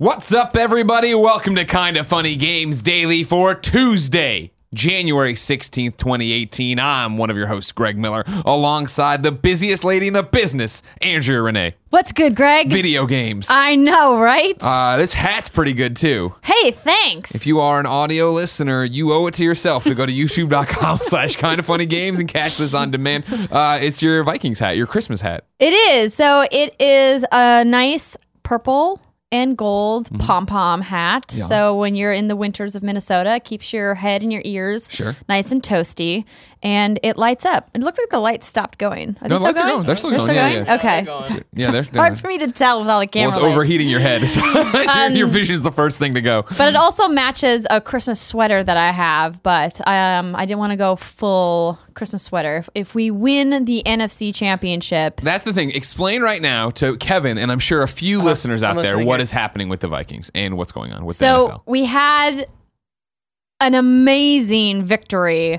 What's up, everybody? Welcome to Kinda Funny Games Daily for Tuesday, January 16th, 2018. I'm one of your hosts, Greg Miller, alongside the busiest lady in the business, Andrea Renee. What's good, Greg? Video games. I know, right? This hat's pretty good, too. Hey, thanks. If you are an audio listener, you owe it to yourself to go to youtube.com/kindafunnygames and catch this on demand. It's your Vikings hat, your Christmas hat. It is. So it is a nice purple and gold pom-pom hat. Yeah. So when you're in the winters of Minnesota, it keeps your head and your ears nice and toasty, and it lights up. It looks like the lights stopped going. Are they still lights are going. They're still going. Yeah. Okay. Yeah, they're hard for me to tell without the camera. Well, it's overheating your head. So your vision's the first thing to go. But it also matches a Christmas sweater that I have, but I didn't want to go full Christmas sweater. If we win the NFC Championship. That's the thing. Explain right now to Kevin, and I'm sure a few listeners out there, what is happening with the Vikings and what's going on with the NFL. So we had an amazing victory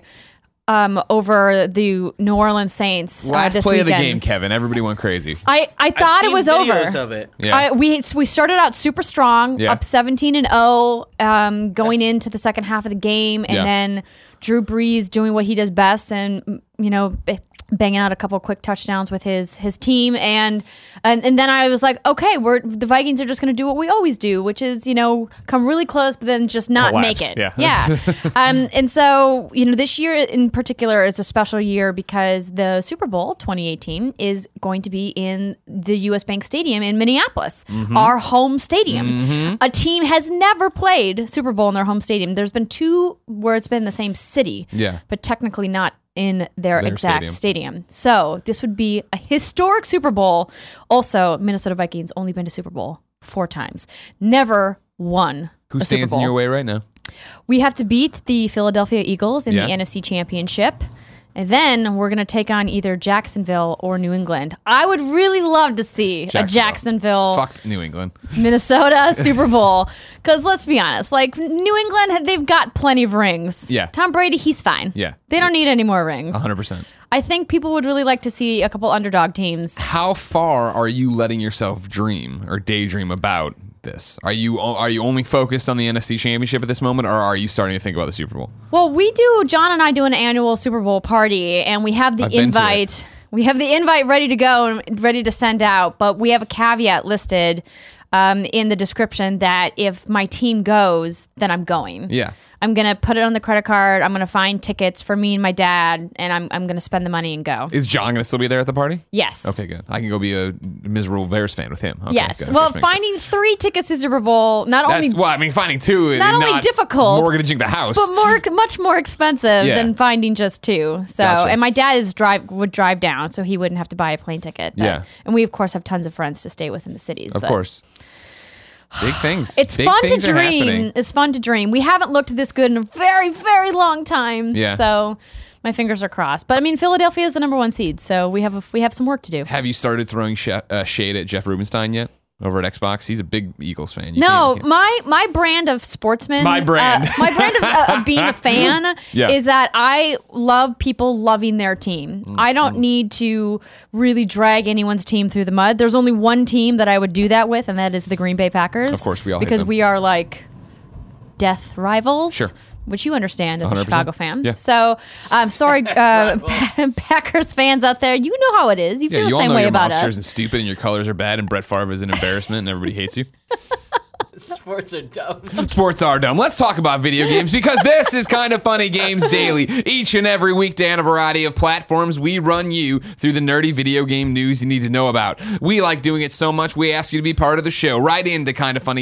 over the New Orleans Saints last this play weekend. of the game, Kevin. Everybody went crazy. I thought it was over. Of it. Yeah. We started out super strong, up 17-0, going into the second half of the game, and then Drew Brees doing what he does best, and banging out a couple of quick touchdowns with his team, and then I was like, okay, the Vikings are just going to do what we always do, which is come really close, but then just not collapse. make it. Yeah. And so this year in particular is a special year because the Super Bowl 2018 is going to be in the U.S. Bank Stadium in Minneapolis, our home stadium. A team has never played Super Bowl in their home stadium. There's been two where it's been the same city, but technically not in their exact stadium. So this would be a historic Super Bowl. Also, Minnesota Vikings only been to Super Bowl 4 times. Never won Who a Super stands Bowl. in your way right now? We have to beat the Philadelphia Eagles in the NFC Championship. And then we're going to take on either Jacksonville or New England. I would really love to see a Jacksonville, fuck New England, Minnesota Super Bowl. Because let's be honest, like New England, they've got plenty of rings. Yeah. Tom Brady, he's fine. Yeah. They don't need any more rings. 100%. I think people would really like to see a couple underdog teams. How far are you letting yourself dream or daydream about this? Are you only focused on the NFC Championship at this moment, or are you starting to think about the Super Bowl? Well, John and I do an annual Super Bowl party, and we have the invite. We have the invite ready to go and ready to send out, but we have a caveat listed in the description that if my team goes, then I'm going. Yeah. I'm going to put it on the credit card. I'm going to find tickets for me and my dad, and I'm going to spend the money and go. Is John going to still be there at the party? Yes. Okay, good. I can go be a miserable Bears fan with him. Okay, yes. good. Well, finding 3 tickets to Super Bowl, finding 2 is not only difficult, mortgaging the house, but much more expensive than finding just 2. So, and my dad would drive down, so he wouldn't have to buy a plane ticket. But, and we of course have tons of friends to stay with in the cities. Of course. Big things. It's Big fun to things dream. It's fun to dream. We haven't looked this good in a very, very long time. Yeah. So my fingers are crossed. But I mean, Philadelphia is the #1 seed, so we have some work to do. Have you started throwing shade at Jeff Rubenstein yet? Over at Xbox, he's a big Eagles fan. My brand of sportsman, my brand of being a fan is that I love people loving their team. I don't need to really drag anyone's team through the mud. There's only one team that I would do that with, and that is the Green Bay Packers. Of course, we all because hate them. we are like death rivals. Sure. Which you understand as 100%. a Chicago fan. Yeah. So, sorry, Packers fans out there. You know how it is. You feel the same way about us. You all know you're monsters and stupid and your colors are bad and Brett Favre is an embarrassment and everybody hates you. Sports are dumb. Sports are dumb. Let's talk about video games because this is Kinda Funny Games Daily. Each and every weekday on a variety of platforms, we run you through the nerdy video game news you need to know about. We like doing it so much, we ask you to be part of the show. Write into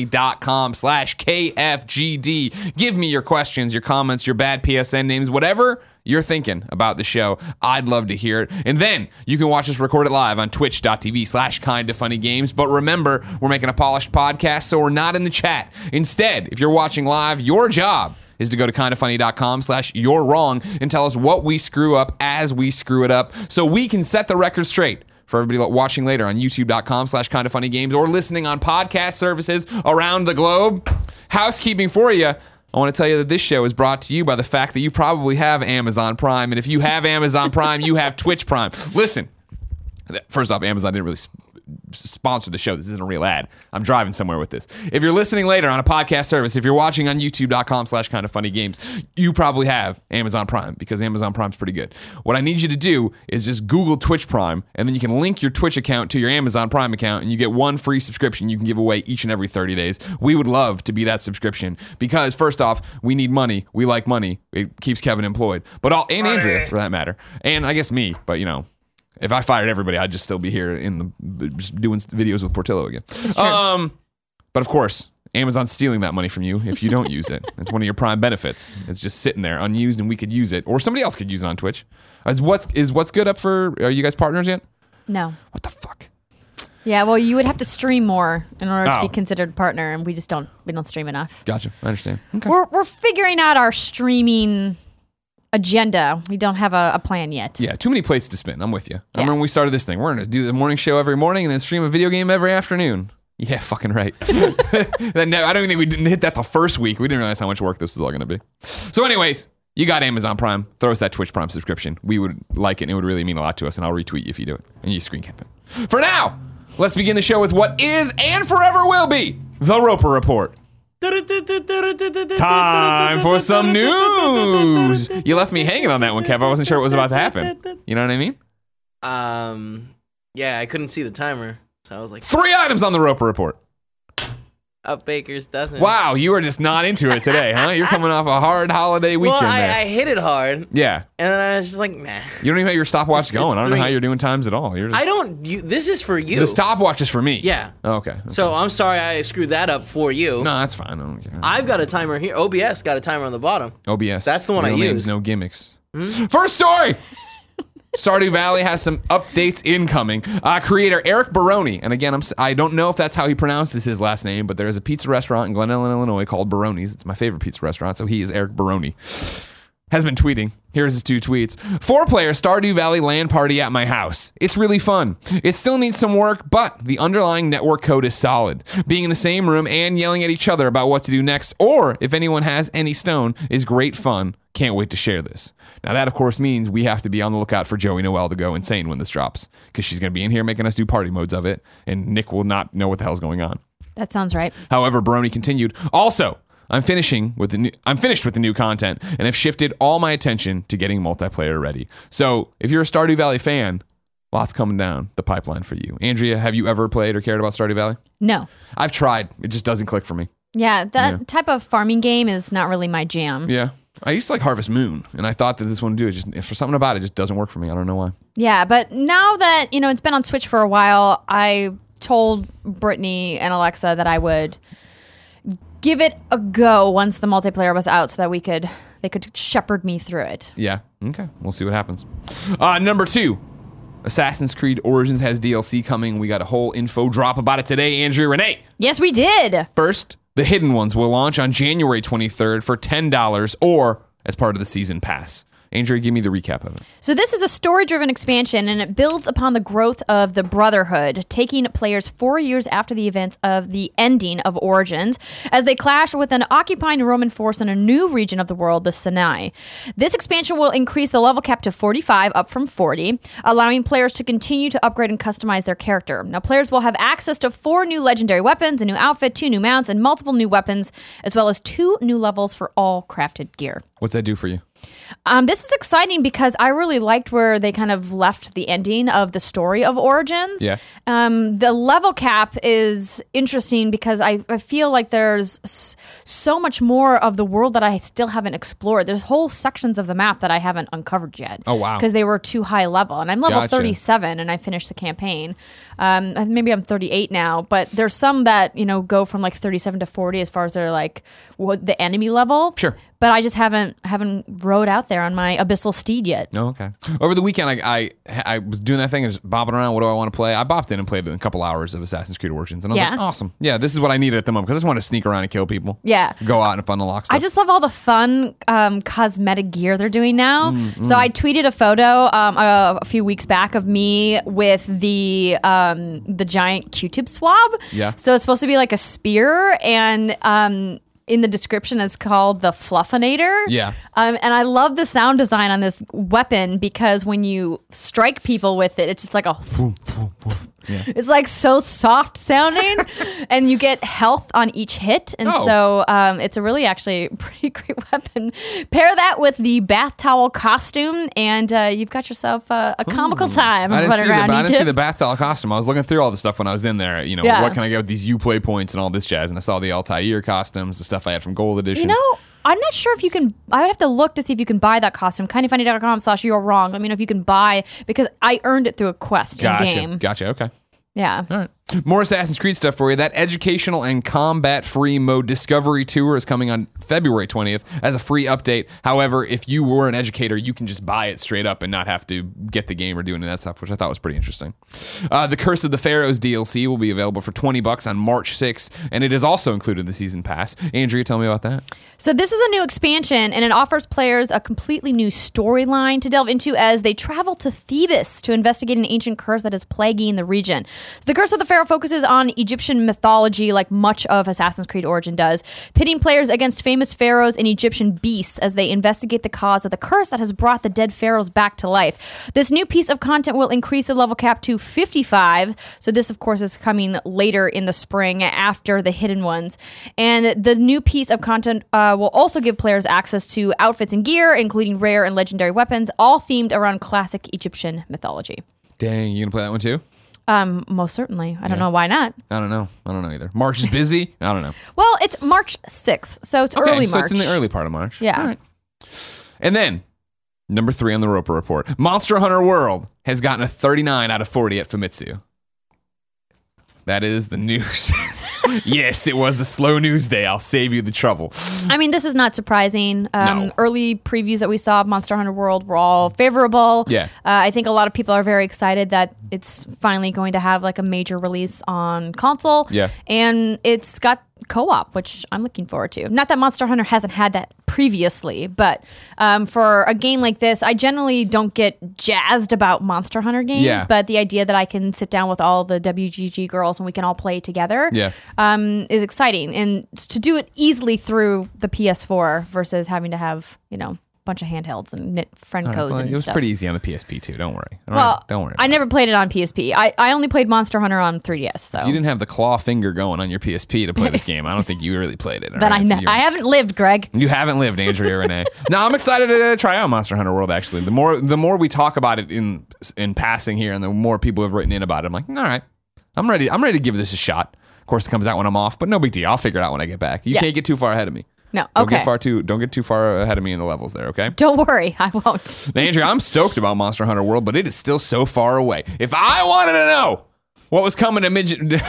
kindafunny.com/KFGD. Give me your questions, your comments, your bad PSN names, whatever you're thinking about the show. I'd love to hear it. And then you can watch us record it live on twitch.tv/kindafunnygames. But remember, we're making a polished podcast, so we're not in the chat. Instead, if you're watching live, your job is to go to kindafunny.com/you'rewrong and tell us what we screw up as we screw it up so we can set the record straight for everybody watching later on youtube.com/kindafunnygames or listening on podcast services around the globe. Housekeeping for you. I want to tell you that this show is brought to you by the fact that you probably have Amazon Prime. And if you have Amazon Prime, you have Twitch Prime. Listen, first off, Amazon didn't really sponsor the show. This isn't a real ad. I'm driving somewhere with this. If you're listening later on a podcast service, if you're watching on youtube.com/kindoffunnygames, you probably have Amazon Prime because Amazon Prime's pretty good. What I need you to do is just Google Twitch Prime, and then you can link your Twitch account to your Amazon Prime account, and you get one free subscription you can give away each and every 30 days. We would love to be that subscription because, first off, we need money. We like money. It keeps Kevin employed. But and Andrea, for that matter. And I guess me, but if I fired everybody, I'd just still be here just doing videos with Portillo again. It's true. But of course, Amazon's stealing that money from you if you don't use it. It's one of your Prime benefits. It's just sitting there unused, and we could use it, or somebody else could use it on Twitch. Is what's good up for? Are you guys partners yet? No. What the fuck? Yeah, well, you would have to stream more in order to Oh. be considered partner, and we don't stream enough. Gotcha. I understand. Okay. We're figuring out our streaming agenda. We don't have a plan yet. Yeah, too many plates to spin. I'm with you. I Yeah. remember when we started this thing. We're going to do the morning show every morning and then stream a video game every afternoon. Yeah, fucking right. I don't even think we didn't hit that the first week. We didn't realize how much work this was all going to be. So anyways, you got Amazon Prime. Throw us that Twitch Prime subscription. We would like it, and it would really mean a lot to us, and I'll retweet you if you do it. And you screen cap it. For now, let's begin the show with what is and forever will be the Roper Report. Time for some news. You left me hanging on that one, Kev. I wasn't sure what was about to happen. You know what I mean? Yeah, I couldn't see the timer, so I was like, 3 items on the Roper Report. up Baker's dozen. Wow, you are just not into it today, huh? You're coming off a hard holiday Well, weekend there. I hit it hard, Yeah. and then I was just like, nah. You don't even have your stopwatch It's going. I don't know 3. how you're doing times at all. You're just, I don't. This is for you. The stopwatch is for me. Yeah. Oh, okay. So I'm sorry I screwed that up for you. No, that's fine. I don't care. I've got a timer here. OBS got a timer on the bottom. OBS. That's the one Real I names, use. no gimmicks. First story. Stardew Valley has some updates incoming. Creator Eric Baroni, and again, I don't know if that's how he pronounces his last name, but there is a pizza restaurant in Glen Ellen, Illinois called Baroni's. It's my favorite pizza restaurant, so he is Eric Baroni. Has been tweeting. Here's his 2 tweets. 4-player Stardew Valley LAN party at my house. It's really fun. It still needs some work, but the underlying network code is solid. Being in the same room and yelling at each other about what to do next, or if anyone has any stone, is great fun. Can't wait to share this. Now that, of course, means we have to be on the lookout for Joey Noelle to go insane when this drops, because she's going to be in here making us do party modes of it, and Nick will not know what the hell's going on. That sounds right. However, Baroni continued, also, I'm finished with the new content and have shifted all my attention to getting multiplayer ready. So if you're a Stardew Valley fan, lots coming down the pipeline for you. Andrea, have you ever played or cared about Stardew Valley? No. I've tried. It just doesn't click for me. Yeah, that type of farming game is not really my jam. Yeah. I used to like Harvest Moon, and I thought that this one would do it. Just for something about it, just doesn't work for me. I don't know why. Yeah, but now that, it's been on Switch for a while, I told Brittany and Alexa that I would give it a go once the multiplayer was out so that they could shepherd me through it. Yeah. Okay. We'll see what happens. Number 2. Assassin's Creed Origins has DLC coming. We got a whole info drop about it today, Andrea Renee. Yes, we did. First, the hidden ones will launch on January 23rd for $10 or as part of the season pass. Andrea, give me the recap of it. So this is a story-driven expansion, and it builds upon the growth of the Brotherhood, taking players 4 years after the events of the ending of Origins, as they clash with an occupying Roman force in a new region of the world, the Sinai. This expansion will increase the level cap to 45, up from 40, allowing players to continue to upgrade and customize their character. Now, players will have access to 4 new legendary weapons, a new outfit, 2 new mounts, and multiple new weapons, as well as 2 new levels for all crafted gear. What's that do for you? This is exciting because I really liked where they kind of left the ending of the story of Origins. Yeah. The level cap is interesting because I feel like there's so much more of the world that I still haven't explored. There's whole sections of the map that I haven't uncovered yet. Oh, wow. Because they were too high level. And I'm level Gotcha. 37 and I finished the campaign. Maybe I'm 38 now, but there's some that, go from like 37 to 40 as far as their like the enemy level. Sure. But I just haven't rode out there on my abyssal steed yet. Oh, okay. Over the weekend, I was doing that thing and just bopping around. What do I want to play? I bopped in and played a couple hours of Assassin's Creed Origins, and I was Yeah. like, awesome. Yeah, this is what I needed at the moment because I just want to sneak around and kill people. Yeah. Go out and fun unlock stuff. I just love all the fun cosmetic gear they're doing now. So I tweeted a photo a few weeks back of me with the giant Q-tip swab. Yeah. So it's supposed to be like a spear, and in the description it's called the Fluffinator. Yeah. And I love the sound design on this weapon because when you strike people with it, it's just like a It's like so soft sounding, and you get health on each hit, and so it's a really actually pretty great weapon. Pair that with the bath towel costume, and you've got yourself a comical time. I didn't see Egypt. the bath towel costume. I was looking through all the stuff when I was in there. You know, what can I get with these Uplay points and all this jazz? And I saw the Altair costumes, the stuff I had from Gold Edition. You know, I'm not sure if you can. I would have to look to see if you can buy that costume. kindoffunny.com/you're wrong. Let me know if you can buy, because I earned it through a quest in game. Gotcha. Okay. Yeah. All right. More Assassin's Creed stuff for you. That educational and combat-free mode Discovery Tour is coming on February 20th as a free update. However, if you were an educator, you can just buy it straight up and not have to get the game or do any of that stuff, which I thought was pretty interesting. The Curse of the Pharaohs DLC will be available for $20 on March 6th, and it is also included in the Season Pass. Andrea, tell me about that. So this is a new expansion, and it offers players a completely new storyline to delve into as they travel to Thebes to investigate an ancient curse that is plaguing the region. The Curse of the Pharaoh focuses on Egyptian mythology, like much of Assassin's Creed Origin does, pitting players against famous pharaohs and Egyptian beasts as they investigate the cause of the curse that has brought the dead pharaohs back to life. This new piece of content will increase the level cap to 55, so this, of course, is coming later in the spring after the hidden ones. And the new piece of content will also give players access to outfits and gear, including rare and legendary weapons, all themed around classic Egyptian mythology. Dang, you gonna play that one too? Most certainly. I don't know why not. I don't know either. March is busy. I don't know. Well, it's March 6th, so it's early so March. it's in the early part of March. Yeah. All right. And then, number 3 on the Roper Report. Monster Hunter World has gotten a 39 out of 40 at Famitsu. That is the news. Yes, it was a slow news day. I'll save you the trouble. I mean, this is not surprising. No. Early previews that we saw of Monster Hunter World were all favorable. Yeah. I think a lot of people are very excited that it's finally going to have like a major release on console. Yeah. And it's got co-op, which I'm looking forward to. Not that Monster Hunter hasn't had that previously, but for a game like this, I generally don't get jazzed about Monster Hunter games, Yeah. but the idea that I can sit down with all the WGG girls and we can all play together is exciting. And to do it easily through the PS4 versus having to have, a bunch of handhelds and knit friend codes and It was stuff. pretty easy on the PSP too. Don't worry. Well, don't worry. I never played it on PSP. I only played Monster Hunter on 3DS. So You didn't have the claw finger going on your PSP to play this game. I don't think you really played it. But I haven't lived, Greg. You haven't lived, Andrea Renee. No, I'm excited to try out Monster Hunter World. Actually, the more we talk about it in passing here, and the more people have written in about it, I'm like, all right, I'm ready. I'm ready to give this a shot. Of course, it comes out when I'm off, but no big deal. I'll figure it out when I get back. You can't get too far ahead of me. No, Don't okay. get too far ahead of me in the levels there. Okay. Don't worry, I won't. Now, Andrea, I'm stoked about Monster Hunter World, but it is still so far away. If I wanted to know what was coming to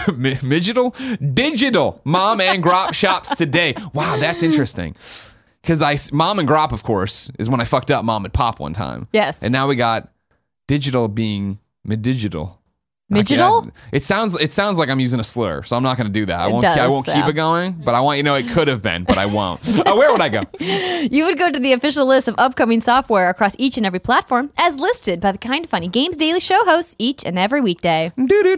digital mom and grop shops today, wow, that's interesting. Because mom and grop, of course, is when I fucked up mom and pop one time. Yes. And now we got digital being mid-digital. Midigital? It sounds like I'm using a slur, so I'm not going to do that. I won't does, keep it going, but I want you to know it could have been, but I won't. Where would I go? You would go to the official list of upcoming software across each and every platform, as listed by the Kind of Funny Games Daily Show hosts each and every weekday.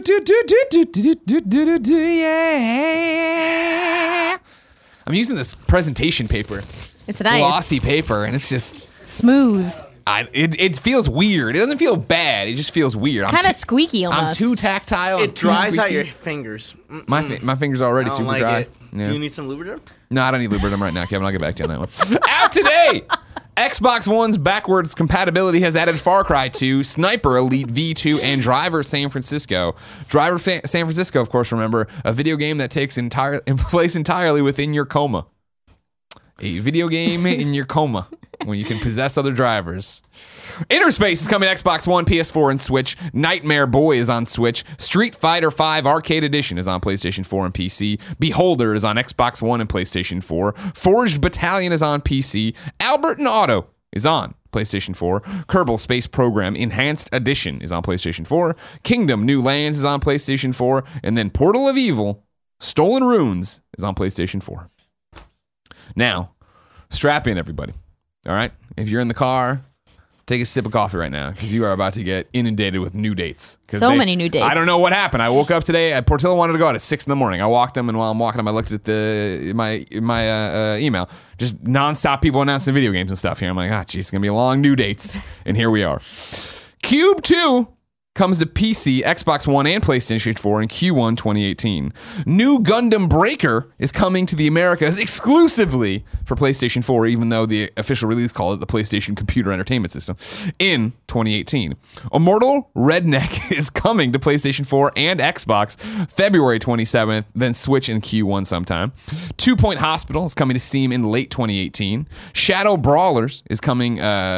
Yeah. I'm using this presentation paper, It's nice. glossy paper, and it's just Smooth. it feels weird. It doesn't feel bad. It just feels weird. Kind of squeaky almost. I'm too tactile. I'm It too dries out squeaky. your fingers. My fingers are already I don't super like dry. it. Yeah. Do you need some lubricant? No, I don't need Lubritum right now, Kevin. I'll get back to you on that one. Out today! Xbox One's backwards compatibility has added Far Cry 2, Sniper Elite V2, and Driver San Francisco. Driver San Francisco, of course, remember, a video game that takes place entirely within your coma. A video game in your coma when you can possess other drivers. Interspace is coming to Xbox One, PS4, and Switch. Nightmare Boy is on Switch. Street Fighter V Arcade Edition is on PlayStation 4 and PC. Beholder is on Xbox One and PlayStation 4. Forged Battalion is on PC. Albert and Otto is on PlayStation 4. Kerbal Space Program Enhanced Edition is on PlayStation 4. Kingdom New Lands is on PlayStation 4. And then Portal of Evil, Stolen Runes is on PlayStation 4. Now, strap in, everybody. All right? If you're in the car, take a sip of coffee right now because you are about to get inundated with new dates. So many new dates. I don't know what happened. I woke up today. Portillo wanted to go out at 6 in the morning. I walked him, and while I'm walking him, I looked at my email. Just nonstop people announcing video games and stuff here. I'm like, geez, it's going to be long new dates. And here we are. Cube 2 comes to PC, Xbox One, and PlayStation 4 in Q1 2018. New Gundam Breaker is coming to the Americas exclusively for PlayStation 4, even though the official release called it the PlayStation Computer Entertainment System, in 2018. Immortal Redneck is coming to PlayStation 4 and Xbox February 27th, then Switch in Q1 sometime. 2 Point Hospital is coming to Steam in late 2018. Shadow Brawlers is coming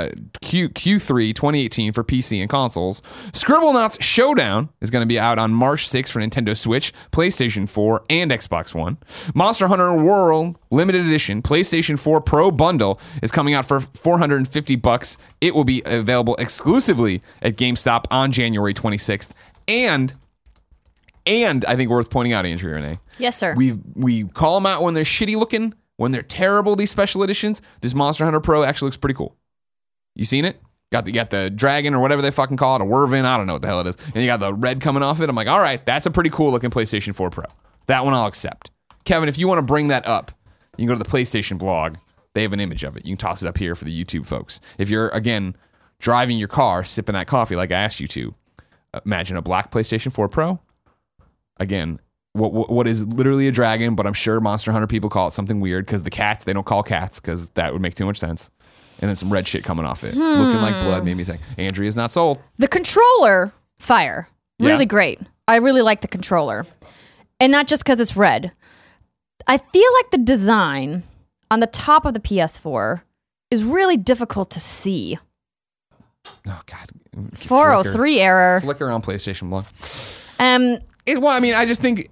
Q3 2018 for PC and consoles. Scribblenauts Showdown is going to be out on March 6th for Nintendo Switch, PlayStation 4, and Xbox One. Monster Hunter World Limited Edition PlayStation 4 Pro Bundle is coming out for $450. It will be available exclusively at GameStop on January 26th. And I think worth pointing out, Andrea Renee. Yes, sir. We call them out when they're shitty looking, when they're terrible, these special editions. This Monster Hunter Pro actually looks pretty cool. You seen it? Got the dragon or whatever they fucking call it, a Wervin, I don't know what the hell it is. And you got the red coming off it. I'm like, all right, that's a pretty cool looking PlayStation 4 Pro. That one I'll accept. Kevin, if you want to bring that up, you can go to the PlayStation blog. They have an image of it. You can toss it up here for the YouTube folks. If you're, again, driving your car, sipping that coffee like I asked you to, imagine a black PlayStation 4 Pro. Again, what is literally a dragon, but I'm sure Monster Hunter people call it something weird because the cats, they don't call cats because that would make too much sense. And then some red shit coming off it. Looking like blood made me think, Andrea's not sold. The controller, fire. Really great. I really like the controller. And not just because it's red. I feel like the design on the top of the PS4 is really difficult to see. Oh, God. 403 error. Flicker on PlayStation blog. Um, I mean, I just think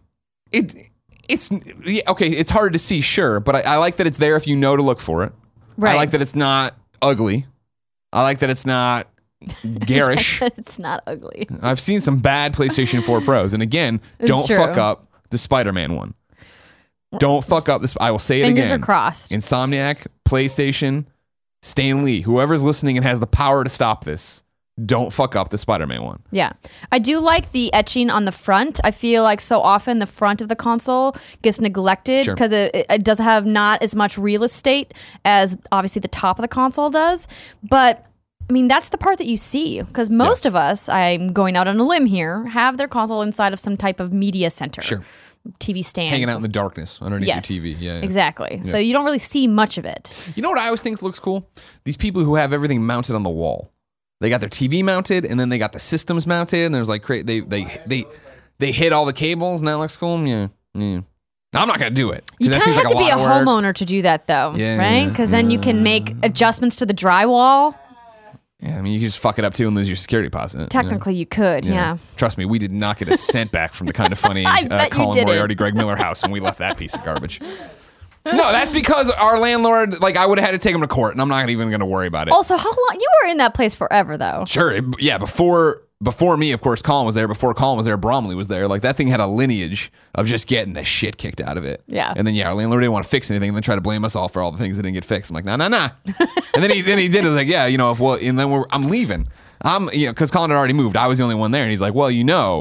it's okay. It's hard to see, sure, but I like that it's there if you know to look for it. Right. I like that it's not ugly. I like that it's not garish. It's not ugly. I've seen some bad PlayStation 4 Pros, and again, don't true. fuck up the Spider-Man one. Don't fuck up this. I will say it Fingers again. are crossed. Insomniac, PlayStation, Stan Lee, whoever's listening and has the power to stop this, don't fuck up the Spider-Man one. Yeah. I do like the etching on the front. I feel like so often the front of the console gets neglected because it does have not as much real estate as obviously the top of the console does. But I mean, that's the part that you see because most of us, I'm going out on a limb here, have their console inside of some type of media center. Sure. TV stand. Hanging out in the darkness underneath your TV. Yeah. Exactly. So you don't really see much of it. You know what I always think looks cool? These people who have everything mounted on the wall. They got their TV mounted, and then they got the systems mounted, and there's like they hit all the cables, and that looks cool. Yeah. I'm not gonna do it. You kind of have to be a homeowner to do that, though, right? Because then you can make adjustments to the drywall. Yeah, I mean, you can just fuck it up too and lose your security deposit. Technically, you could. Yeah. Trust me, we did not get a cent back from the Kind of Funny Colin Moriarty, Greg Miller house when we left that piece of garbage. No, that's because our landlord, like, I would have had to take him to court, and I'm not even going to worry about it. Also, how long? You were in that place forever, though. Sure. Yeah, before me, of course, Colin was there. Before Colin was there, Bromley was there. Like, that thing had a lineage of just getting the shit kicked out of it. Yeah. And then, our landlord didn't want to fix anything and then try to blame us all for all the things that didn't get fixed. I'm like, nah. And then he did it. Like, yeah, and then I'm leaving. Because Colin had already moved. I was the only one there. And he's like, well,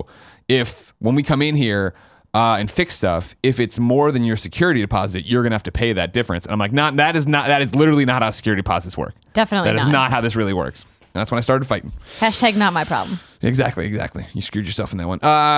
if when we come in here, and fix stuff, if it's more than your security deposit, you're gonna have to pay that difference. And I'm like, that is literally not how security deposits work. Definitely That is not how this really works. And that's when I started fighting. # not my problem. Exactly. You screwed yourself in that one.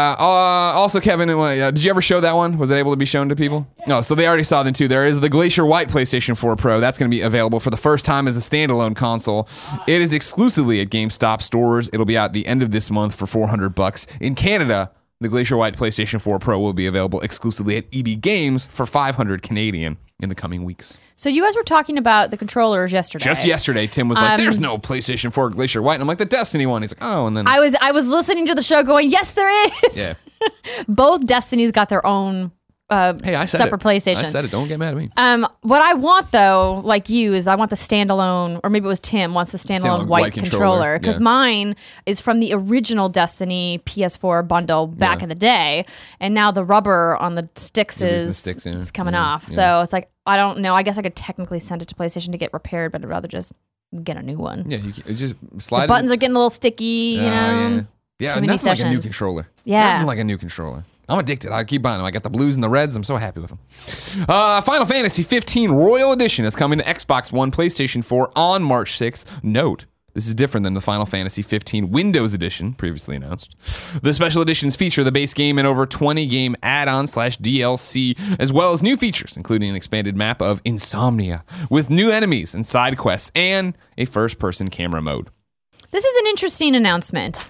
Also, Kevin, did you ever show that one? Was it able to be shown to people? No, so they already saw them too. There is the Glacier White PlayStation 4 Pro. That's going to be available for the first time as a standalone console. It is exclusively at GameStop stores. It'll be out the end of this month for $400. In Canada, the Glacier White PlayStation 4 Pro will be available exclusively at EB Games for $500 Canadian in the coming weeks. So you guys were talking about the controllers yesterday. Just yesterday, Tim was like, there's no PlayStation 4 Glacier White. And I'm like, the Destiny one. He's like, oh, and then... I was listening to the show going, yes, there is. Yeah. Both Destinies got their own separate PlayStation. I said it. Don't get mad at me. What I want, though, like you, is I want the standalone, or maybe it was Tim wants the standalone white controller. Because mine is from the original Destiny PS4 bundle back in the day. And now the rubber on the sticks is coming off. Yeah. So it's like, I don't know. I guess I could technically send it to PlayStation to get repaired, but I'd rather just get a new one. Yeah, you just slide the buttons are getting a little sticky, Yeah, nothing like a new controller. Yeah. Nothing like a new controller. I'm addicted. I keep buying them. I got the blues and the reds. I'm so happy with them. Final Fantasy 15 Royal Edition is coming to Xbox One, PlayStation 4 on March 6th. Note, This is different than the Final Fantasy 15 Windows Edition previously announced. The special editions feature the base game and over 20 game add-on/DLC, as well as new features, including an expanded map of Insomnia with new enemies and side quests and a first-person camera mode. This is an interesting announcement.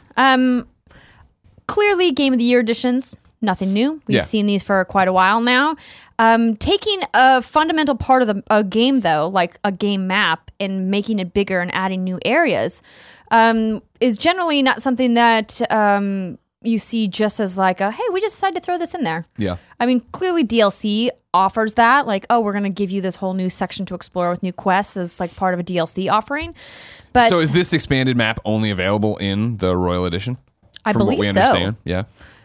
Clearly, Game of the Year editions, nothing new. We've seen these for quite a while now. Taking a fundamental part of a game, though, like a game map, and making it bigger and adding new areas is generally not something that you see just as like, hey, we just decided to throw this in there. Yeah. I mean, clearly DLC offers that. Like, oh, we're going to give you this whole new section to explore with new quests as like part of a DLC offering. But So is this expanded map only available in the Royal Edition? I From believe what we so. understand, yeah.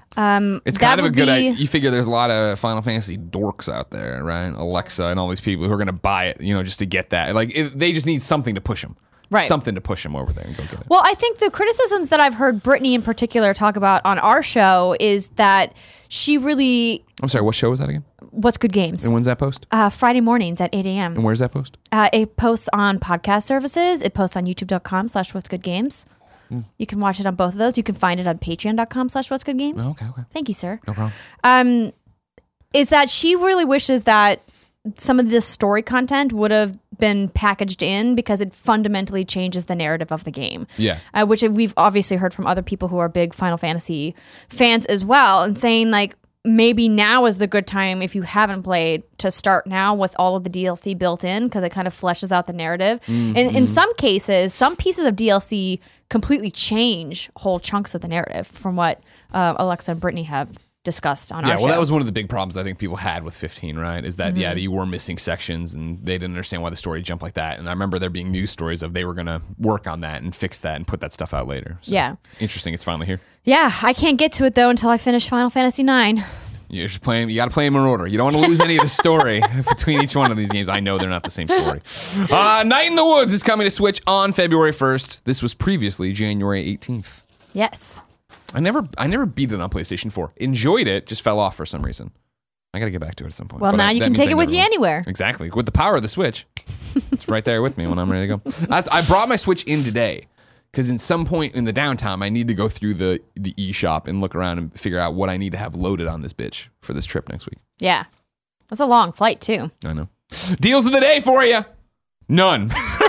It's that kind of a would good be- idea. You figure there's a lot of Final Fantasy dorks out there, right? Alexa and all these people who are going to buy it, just to get that. Like, they just need something to push them. Right. Something to push them over there and go get it. Well, I think the criticisms that I've heard Brittany in particular talk about on our show is that she really... I'm sorry, what show was that again? What's Good Games? And when's that post? Friday mornings at 8 a.m. And where's that post? It posts on podcast services. It posts on youtube.com/What's Good Games. You can watch it on both of those. You can find it on patreon.com/What's Good Games. Oh, okay. Thank you, sir. No problem. Is that she really wishes that some of this story content would have been packaged in because it fundamentally changes the narrative of the game. Yeah. Which we've obviously heard from other people who are big Final Fantasy fans as well, and saying like, maybe now is the good time if you haven't played to start now with all of the DLC built in because it kind of fleshes out the narrative. And in some cases, some pieces of DLC completely change whole chunks of the narrative from what Alexa and Brittany have discussed on our show. Well, that was one of the big problems I think people had with 15, right? Is that, you were missing sections and they didn't understand why the story jumped like that. And I remember there being news stories of they were going to work on that and fix that and put that stuff out later. So, Yeah. Interesting. It's finally here. Yeah, I can't get to it though until I finish Final Fantasy 9. You're just playing. You got to play them in order. You don't want to lose any of the story between each one of these games. I know they're not the same story. Night in the Woods is coming to Switch on February 1st. This was previously January 18th. Yes. I never beat it on PlayStation 4. Enjoyed it, just fell off for some reason. I got to get back to it at some point. Well, But now that you can means take I it with never you will. anywhere. Exactly. With the power of the Switch. It's right there with me when I'm ready to go. I brought my Switch in today because in some point in the downtime, I need to go through the eShop and look around and figure out what I need to have loaded on this bitch for this trip next week. Yeah. That's a long flight too. I know. Deals of the day for you. None.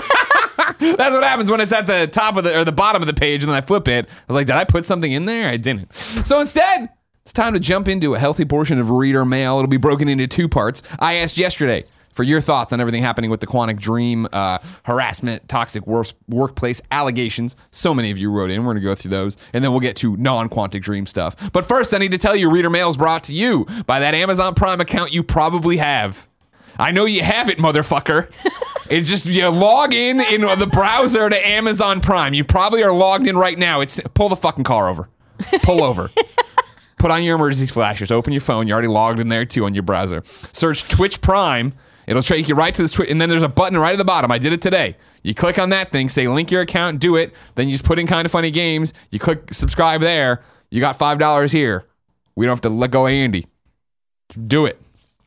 That's what happens when it's at the top of the bottom of the page and then I flip it. I was like, did I put something in there? I didn't. So instead, it's time to jump into a healthy portion of reader mail. It'll be broken into two parts. I asked yesterday for your thoughts on everything happening with the Quantic Dream harassment, toxic workplace allegations. So many of you wrote in. We're going to go through those, and then we'll get to non-Quantic Dream stuff. But first, I need to tell you, Reader Mail is brought to you by that Amazon Prime account you probably have. I know you have it, motherfucker. It's just you log in the browser to Amazon Prime. You probably are logged in right now. Pull the fucking car over. Pull over. Put on your emergency flashers. Open your phone. You're already logged in there too on your browser. Search Twitch Prime. It'll take you right to this Twitch, and then there's a button right at the bottom. I did it today. You click on that thing, say link your account, do it. Then you just put in Kind of Funny Games. You click subscribe there. You got $5 here. We don't have to let go of Andy. Do it.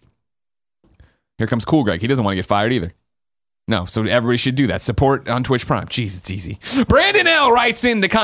Here comes Cool Greg. He doesn't want to get fired either. No, so everybody should do that. Support on Twitch Prime. Jeez, it's easy. Brandon L. writes in to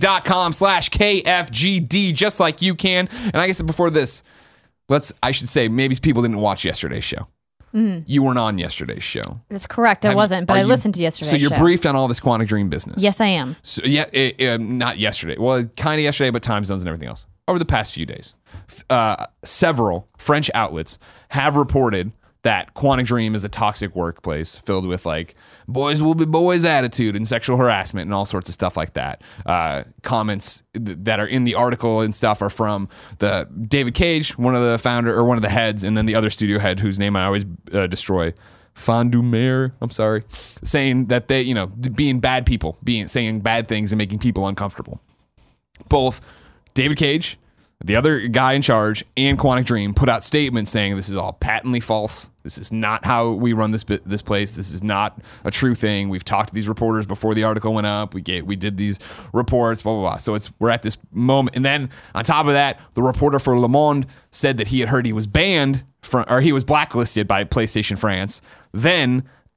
kindoffunny.com/KFGD, just like you can. And I guess before this, I should say, maybe people didn't watch yesterday's show. You weren't on yesterday's show. That's correct. I wasn't, but I listened to yesterday's So you're show. briefed on all this Quantic Dream business. Yes, I am. So, yeah, not yesterday. Well, kind of yesterday, but time zones and everything else. Over the past few days, several French outlets have reported that Quantic Dream is a toxic workplace filled with like boys will be boys attitude and sexual harassment and all sorts of stuff like that. Comments that are in the article and stuff are from the David Cage, one of the founder or one of the heads, and then the other studio head whose name I always destroy. Fondumer, I'm sorry, saying that they, being bad people, saying bad things and making people uncomfortable. Both David Cage, the other guy in charge, and Quantic Dream put out statements saying this is all patently false. This is not how we run this place. This is not a true thing. We've talked to these reporters before the article went up. We did these reports, blah, blah, blah. So we're at this moment. And then on top of that, the reporter for Le Monde said that he had heard he was banned he was blacklisted by PlayStation France. Then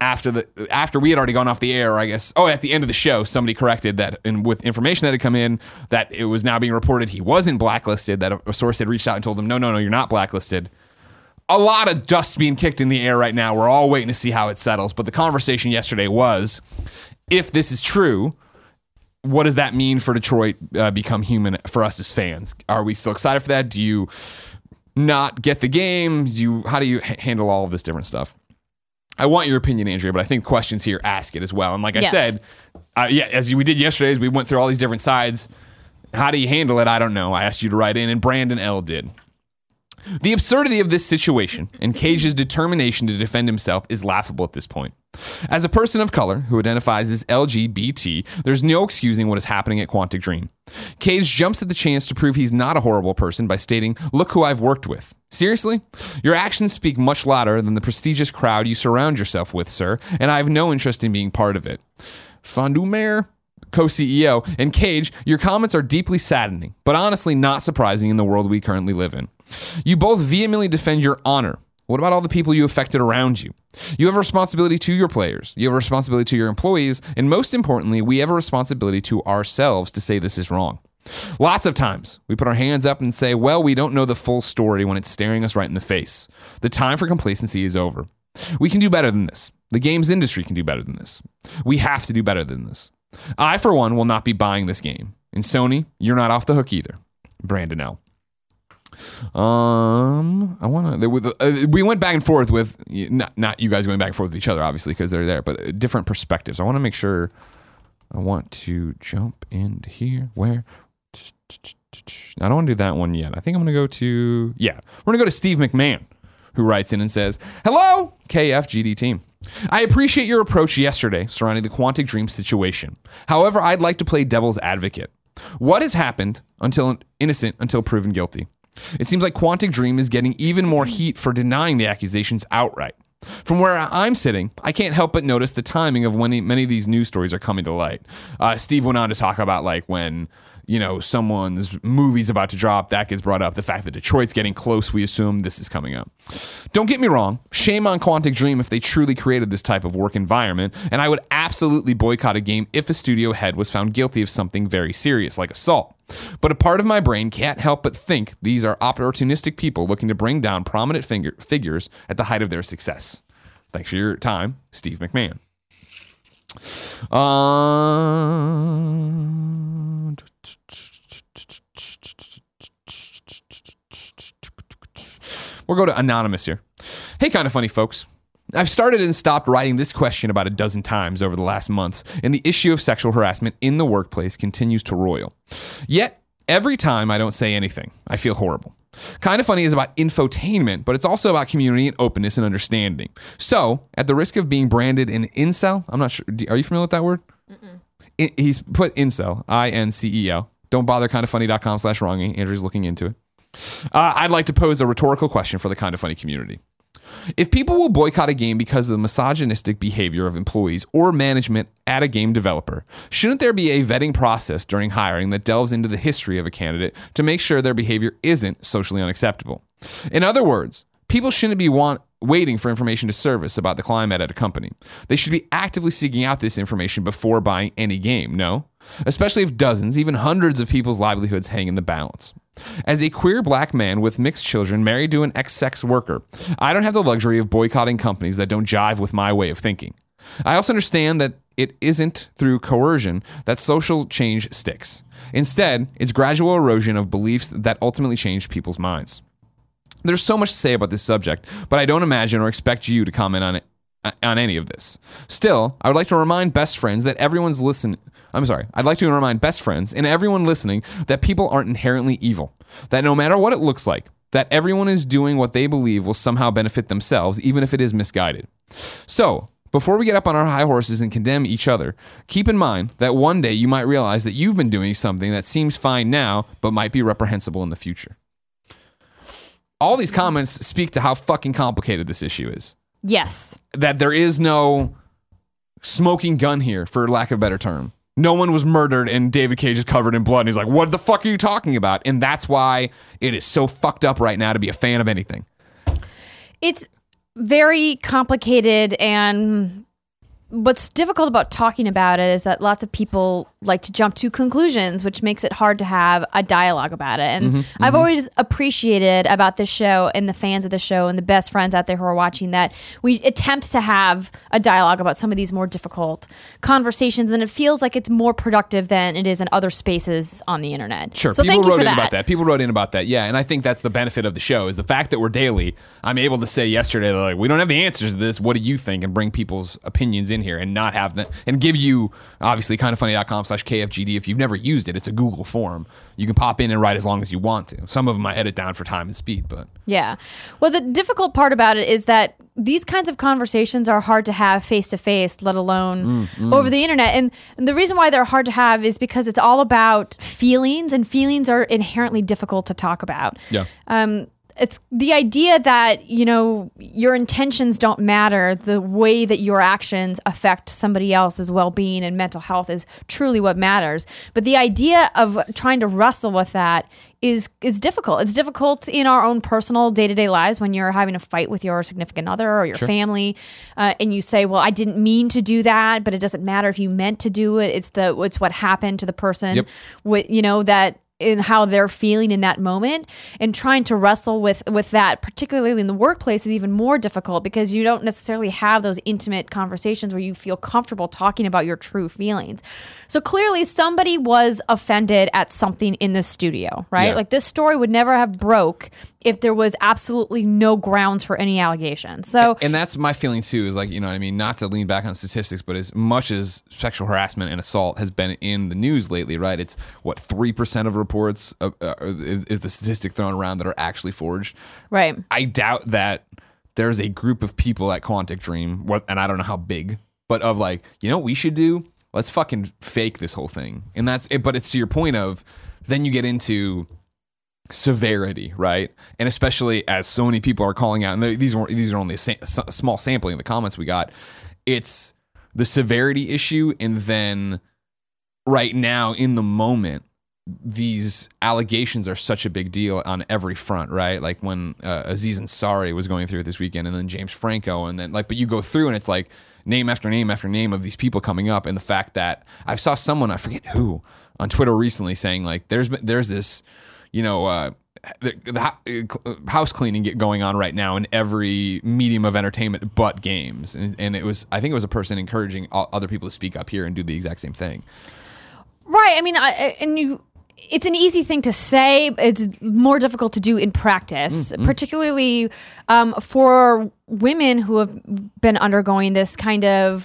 after we had already gone off the air, I guess. Oh, at the end of the show, somebody corrected that, and with information that had come in, that it was now being reported he wasn't blacklisted. That a source had reached out and told him, no, you're not blacklisted. A lot of dust being kicked in the air right now. We're all waiting to see how it settles. But the conversation yesterday was, if this is true, what does that mean for Detroit become human for us as fans? Are we still excited for that? Do you not get the game? How do you handle all of this different stuff? I want your opinion, Andrea, but I think questions here ask it as well. And like I said, as we did yesterday, as we went through all these different sides, how do you handle it? I don't know. I asked you to write in, and Brandon L. did. The absurdity of this situation and Cage's determination to defend himself is laughable at this point. As a person of color who identifies as LGBT, there's no excusing what is happening at Quantic Dream. Cage jumps at the chance to prove he's not a horrible person by stating, "Look who I've worked with." Seriously? Your actions speak much louder than the prestigious crowd you surround yourself with, sir, and I have no interest in being part of it. Fondu Mayor, co-CEO, and Cage, your comments are deeply saddening, but honestly not surprising in the world we currently live in. You both vehemently defend your honor. What about all the people you affected around you? You have a responsibility to your players. You have a responsibility to your employees. And most importantly, we have a responsibility to ourselves to say this is wrong. Lots of times we put our hands up and say, well, we don't know the full story when it's staring us right in the face. The time for complacency is over. We can do better than this. The games industry can do better than this. We have to do better than this. I, for one, will not be buying this game. And Sony, you're not off the hook either. Brandon L. We went back and forth with, not you guys going back and forth with each other, obviously, because they're there, but different perspectives. I want to make sure, I want to jump into here. Where? I don't want to do that one yet. I think I'm going to go to, we're going to go to Steve McMahon, who writes in and says, "Hello, KFGD team. I appreciate your approach yesterday surrounding the Quantic Dream situation. However, I'd like to play devil's advocate. What has happened until innocent until proven guilty? It seems like Quantic Dream is getting even more heat for denying the accusations outright. From where I'm sitting, I can't help but notice the timing of when many of these news stories are coming to light." Steve went on to talk about like when, someone's movie's about to drop, that gets brought up. The fact that Detroit's getting close, we assume this is coming up. Don't get me wrong. Shame on Quantic Dream if they truly created this type of work environment, and I would absolutely boycott a game if a studio head was found guilty of something very serious, like assault. But a part of my brain can't help but think these are opportunistic people looking to bring down prominent figures at the height of their success. Thanks for your time, Steve McMahon. We'll go to Anonymous here. Hey, kind of funny folks. I've started and stopped writing this question about a dozen times over the last months, and the issue of sexual harassment in the workplace continues to roil. Yet, every time I don't say anything, I feel horrible. Kind of Funny is about infotainment, but it's also about community and openness and understanding. So, at the risk of being branded an incel, I'm not sure, are you familiar with that word? He's put incel, I-N-C-E-L. Don't bother kindoffunny.com/wrongy. Andrew's looking into it. I'd like to pose a rhetorical question for the Kind of Funny community. If people will boycott a game because of the misogynistic behavior of employees or management at a game developer, shouldn't there be a vetting process during hiring that delves into the history of a candidate to make sure their behavior isn't socially unacceptable? In other words, people shouldn't be waiting for information to surface about the climate at a company. They should be actively seeking out this information before buying any game, no? Especially if dozens, even hundreds of people's livelihoods hang in the balance. As a queer black man with mixed children married to an ex-sex worker, I don't have the luxury of boycotting companies that don't jive with my way of thinking. I also understand that it isn't through coercion that social change sticks. Instead, it's gradual erosion of beliefs that ultimately change people's minds. There's so much to say about this subject, but I don't imagine or expect you to comment on any of this. Still, I would like to remind best friends that everyone's listening. I'd like to remind best friends and everyone listening that people aren't inherently evil. That no matter what it looks like, that everyone is doing what they believe will somehow benefit themselves, even if it is misguided. So, before we get up on our high horses and condemn each other, keep in mind that one day you might realize that you've been doing something that seems fine now, but might be reprehensible in the future. All these comments speak to how fucking complicated this issue is. Yes. That there is no smoking gun here, for lack of a better term. No one was murdered and David Cage is covered in blood and he's like, what the fuck are you talking about? And that's why it is so fucked up right now to be a fan of anything. It's very complicated and what's difficult about talking about it is that lots of people like to jump to conclusions, which makes it hard to have a dialogue about it. And I've always appreciated about this show and the fans of the show and the best friends out there who are watching that we attempt to have a dialogue about some of these more difficult conversations, and it feels like it's more productive than it is in other spaces on the internet. Sure, so people thank you wrote for in that. about that. People wrote in about that, yeah. And I think that's the benefit of the show is the fact that we're daily. I'm able to say yesterday, like, we don't have the answers to this. What do you think? And bring people's opinions in here and not have them, and give you, obviously, kindoffunny.com/KFGD. If you've never used it, it's a Google form. You can pop in and write as long as you want to. Some of them I edit down for time and speed, but. Yeah. Well, the difficult part about it is that these kinds of conversations are hard to have face to face, let alone over the internet. And the reason why they're hard to have is because it's all about feelings, and feelings are inherently difficult to talk about. Yeah. It's the idea that, you know, your intentions don't matter. The way that your actions affect somebody else's well-being and mental health is truly what matters. But the idea of trying to wrestle with that is difficult. It's difficult in our own personal day-to-day lives when you're having a fight with your significant other or your family, and you say, well, I didn't mean to do that, but it doesn't matter if you meant to do it. It's what happened to the person with, you know, that in how they're feeling in that moment, and trying to wrestle with that, particularly in the workplace, is even more difficult because you don't necessarily have those intimate conversations where you feel comfortable talking about your true feelings. So clearly somebody was offended at something in the studio, right? Yeah. Like this story would never have broke if there was absolutely no grounds for any allegations. So, And that's my feeling too, is like, you know what I mean? Not to lean back on statistics, but as much as sexual harassment and assault has been in the news lately, right? It's what, 3% of reports is the statistic thrown around that are actually forged. right. I doubt that there's a group of people at Quantic Dream, and I don't know how big, but of like, you know what we should do? Let's fucking fake this whole thing. And that's it. But it's to your point of, then you get into severity, right? And especially as so many people are calling out, and these are only a small sampling of the comments we got. It's the severity issue, and then right now in the moment, these allegations are such a big deal on every front, right? Like when Aziz Ansari was going through it this weekend, and then James Franco, and then like, but you go through and it's like name after name after name of these people coming up, and the fact that I saw someone, I forget who, on Twitter recently saying like there's this, you know, the house cleaning going on right now in every medium of entertainment but games, and it was, I think it was a person encouraging other people to speak up here and do the exact same thing. Right. I mean, it's an easy thing to say. It's more difficult to do in practice, particularly for women who have been undergoing this kind of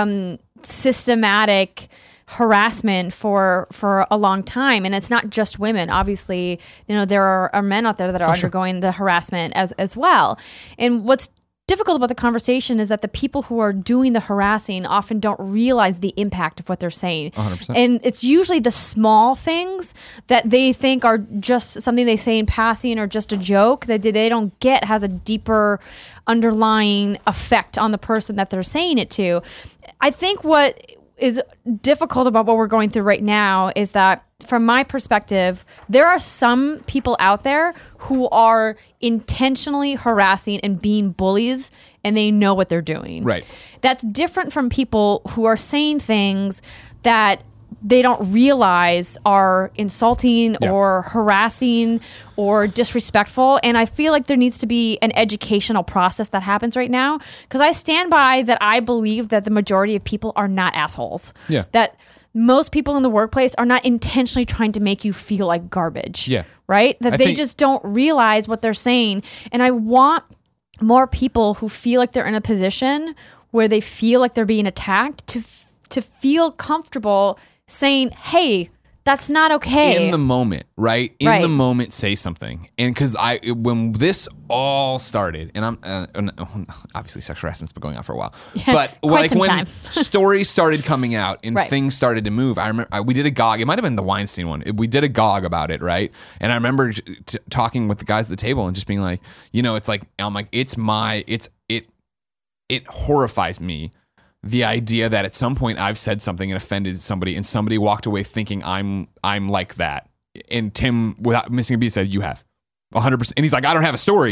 systematic harassment for a long time. And it's not just women. Obviously, you know, there are men out there that are undergoing the harassment as well. And what's difficult about the conversation is that the people who are doing the harassing often don't realize the impact of what they're saying. 100%. And it's usually the small things that they think are just something they say in passing or just a joke that they don't get has a deeper underlying effect on the person that they're saying it to. I think what is difficult about what we're going through right now is that, from my perspective, there are some people out there who are intentionally harassing and being bullies, and they know what they're doing. Right. That's different from people who are saying things that they don't realize are insulting or harassing or disrespectful. And I feel like there needs to be an educational process that happens right now, because I stand by that. I believe that the majority of people are not assholes. Yeah. That most people in the workplace are not intentionally trying to make you feel like garbage. Yeah. Right? That I they think- just don't realize what they're saying. And I want more people who feel like they're in a position where they feel like they're being attacked to feel comfortable saying, hey, that's not okay. In the moment, right? In Right. the moment, say something. And because when this all started, and I'm obviously sexual harassment's been going on for a while, but Quite like some when time. stories started coming out and Right. things started to move, I remember we did a GOG. It might have been the Weinstein one. We did a GOG about it, right? And I remember talking with the guys at the table and just being like, you know, it's like, I'm like, it horrifies me, the idea that at some point I've said something and offended somebody, and somebody walked away thinking I'm like that. And Tim, without missing a beat, said, "You have 100%." And he's like, "I don't have a story,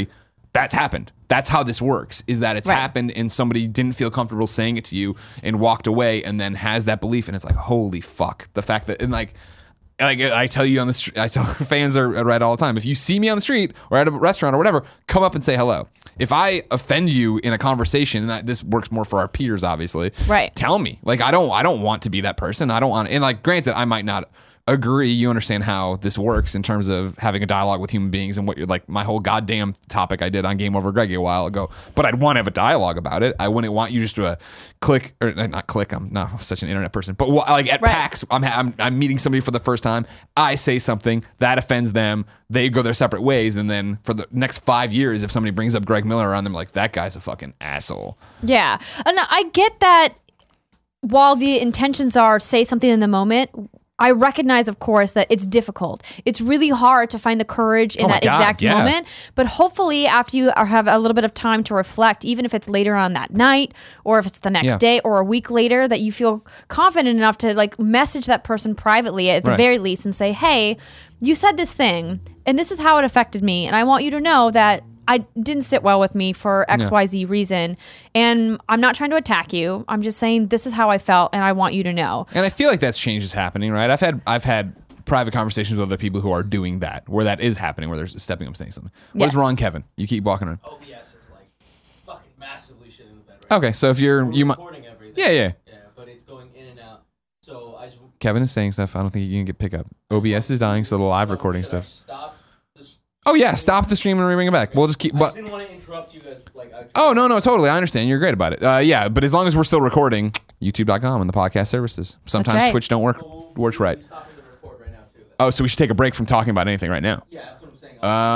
that's happened. That's how this works, is that it's Right. happened and somebody didn't feel comfortable saying it to you and walked away and then has that belief. And it's like, holy fuck. The fact that, and like I tell you on the street, I tell fans are right all the time, if you see me on the street or at a restaurant or whatever, come up and say hello. If I offend you in a conversation, and this works more for our peers, obviously, Right. tell me. Like, I don't want to be that person. I don't want, and like, granted, I might not agree. You understand how this works in terms of having a dialogue with human beings and what you're like, my whole goddamn topic I did on Game Over Greggy a while ago, but I'd want to have a dialogue about it. I wouldn't want you just to click, or not click. I'm not such an internet person, but like at Right. PAX, I'm meeting somebody for the first time. I say something that offends them. They go their separate ways. And then for the next 5 years, if somebody brings up Greg Miller around them, like, that guy's a fucking asshole. Yeah. And I get that while the intentions are say something in the moment, I recognize, of course, that it's difficult. It's really hard to find the courage in Oh my that God, exact yeah. moment. But hopefully, after you have a little bit of time to reflect, even if it's later on that night or if it's the next Yeah. day or a week later, that you feel confident enough to like message that person privately at the Right. very least and say, hey, you said this thing and this is how it affected me. And I want you to know that I didn't sit well with me for XYZ reason. And I'm not trying to attack you. I'm just saying this is how I felt and I want you to know. And I feel like that's change is happening, right? I've had private conversations with other people who are doing that, where that is happening, where they're stepping up saying something. What's Yes. wrong, Kevin? You keep walking around. OBS is like fucking massively shit in the bed right Okay, so if you're now. you might, Recording everything. yeah. Yeah, but it's going in and out. So I just Kevin is saying stuff. I don't think you can get pickup. OBS is dying, so the live recording should I stuff. Stop this. Oh yeah, stop the stream and bring it back. We'll just keep. I But just didn't want to interrupt you guys. Like, oh no, totally. I understand. You're great about it. Yeah, but as long as we're still recording, YouTube.com and the podcast services. Sometimes right. Twitch don't works right. We're stopping the record right now too. Oh, so we should take a break from talking about anything right now. Yeah, that's what I'm saying.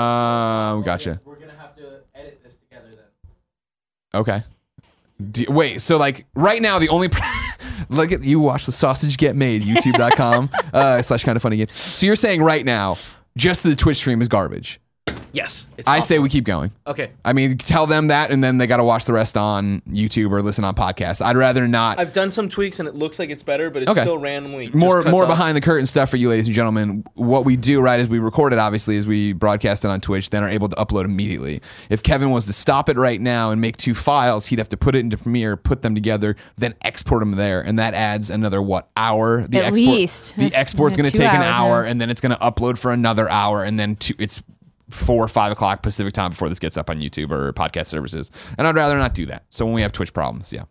Gotcha. We're gonna have to edit this together then. Okay. Wait, so like right now the only look at you watch the sausage get made youtube.com / kind of funny game. So you're saying right now just the Twitch stream is garbage. Yes. It's I awful. say we keep going. Okay. I mean, tell them that and then they got to watch the rest on YouTube or listen on podcasts. I'd rather not. I've done some tweaks and it looks like it's better, but it's Okay. still randomly just more cuts off. behind the curtain stuff for you, ladies and gentlemen. What we do, right, is we record it, obviously, as we broadcast it on Twitch, then are able to upload immediately. If Kevin was to stop it right now and make 2 files, he'd have to put it into Premiere, put them together, then export them there, and that adds another hour? The At least. the export's Yeah, going to 2 take an hours, hour, yeah. and then it's going to upload for another hour, and then it's 4 or 5 o'clock Pacific time before this gets up on YouTube or podcast services. And I'd rather not do that. So when we have Twitch problems, yeah.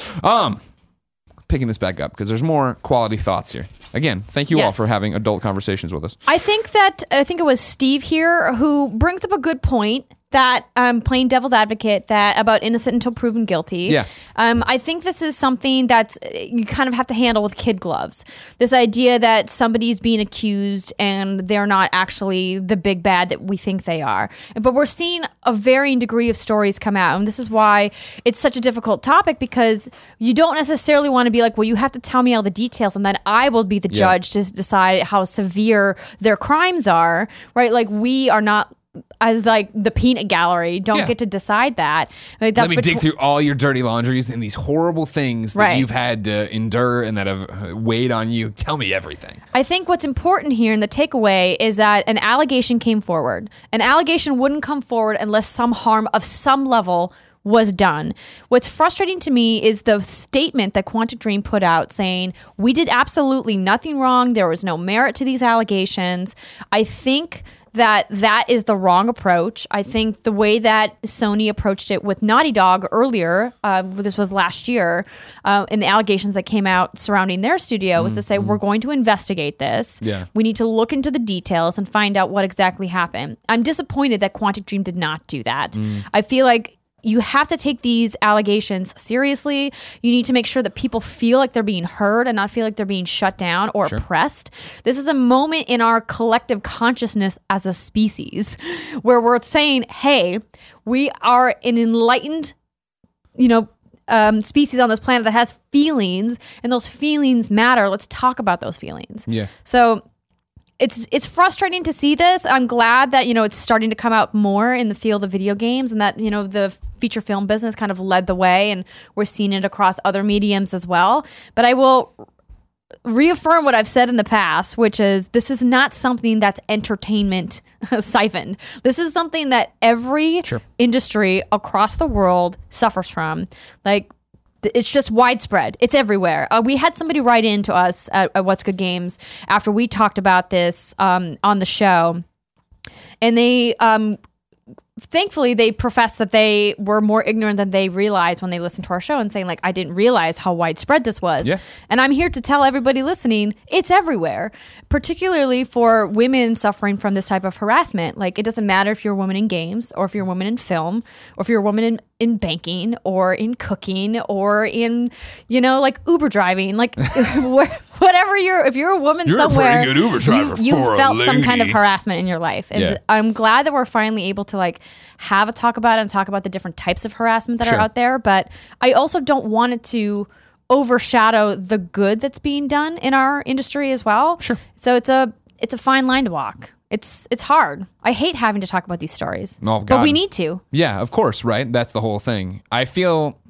Picking this back up because there's more quality thoughts here. Again, thank you all Yes. for having adult conversations with us. I think it was Steve here who brings up a good point that playing devil's advocate that about innocent until proven guilty. Yeah. I think this is something that's you kind of have to handle with kid gloves. This idea that somebody's being accused and they're not actually the big bad that we think they are. But we're seeing a varying degree of stories come out. And this is why it's such a difficult topic because you don't necessarily want to be like, well, you have to tell me all the details and then I will be the judge to decide how severe their crimes are, right? Like we are not as like the peanut gallery don't Yeah. get to decide that. Like, that's Let me dig through all your dirty laundries and these horrible things that Right. you've had to endure and that have weighed on you. Tell me everything. I think what's important here and the takeaway is that an allegation came forward. An allegation wouldn't come forward unless some harm of some level was done. What's frustrating to me is the statement that Quantic Dream put out saying, we did absolutely nothing wrong. There was no merit to these allegations. I think that is the wrong approach. I think the way that Sony approached it with Naughty Dog earlier, this was last year, and the allegations that came out surrounding their studio was to say, we're going to investigate this. Yeah. We need to look into the details and find out what exactly happened. I'm disappointed that Quantic Dream did not do that. I feel like you have to take these allegations seriously. You need to make sure that people feel like they're being heard and not feel like they're being shut down or oppressed. This is a moment in our collective consciousness as a species where we're saying, hey, we are an enlightened, species on this planet that has feelings and those feelings matter. Let's talk about those feelings. Yeah. So it's frustrating to see this. I'm glad that, it's starting to come out more in the field of video games and that, the feature film business kind of led the way and we're seeing it across other mediums as well. But I will reaffirm what I've said in the past, which is this is not something that's entertainment siphoned. This is something that every industry across the world suffers from. Like, it's just widespread. It's everywhere. We had somebody write in to us at What's Good Games after we talked about this on the show, and they thankfully they professed that they were more ignorant than they realized when they listened to our show, and saying like, I didn't realize how widespread this was. Yeah. And I'm here to tell everybody listening, it's everywhere, particularly for women suffering from this type of harassment. Like, it doesn't matter if you're a woman in games, or if you're a woman in film, or if you're a woman in banking, or in cooking, or in, like Uber driving, like whatever if you're a woman somewhere, a pretty good Uber driver you for a felt some kind of lady. harassment in your life. And I'm glad that we're finally able to like have a talk about it and talk about the different types of harassment that are out there. But I also don't want it to overshadow the good that's being done in our industry as well. Sure. So it's a fine line to walk. It's hard. I hate having to talk about these stories, but we need to. Yeah, of course, right? That's the whole thing. I feel,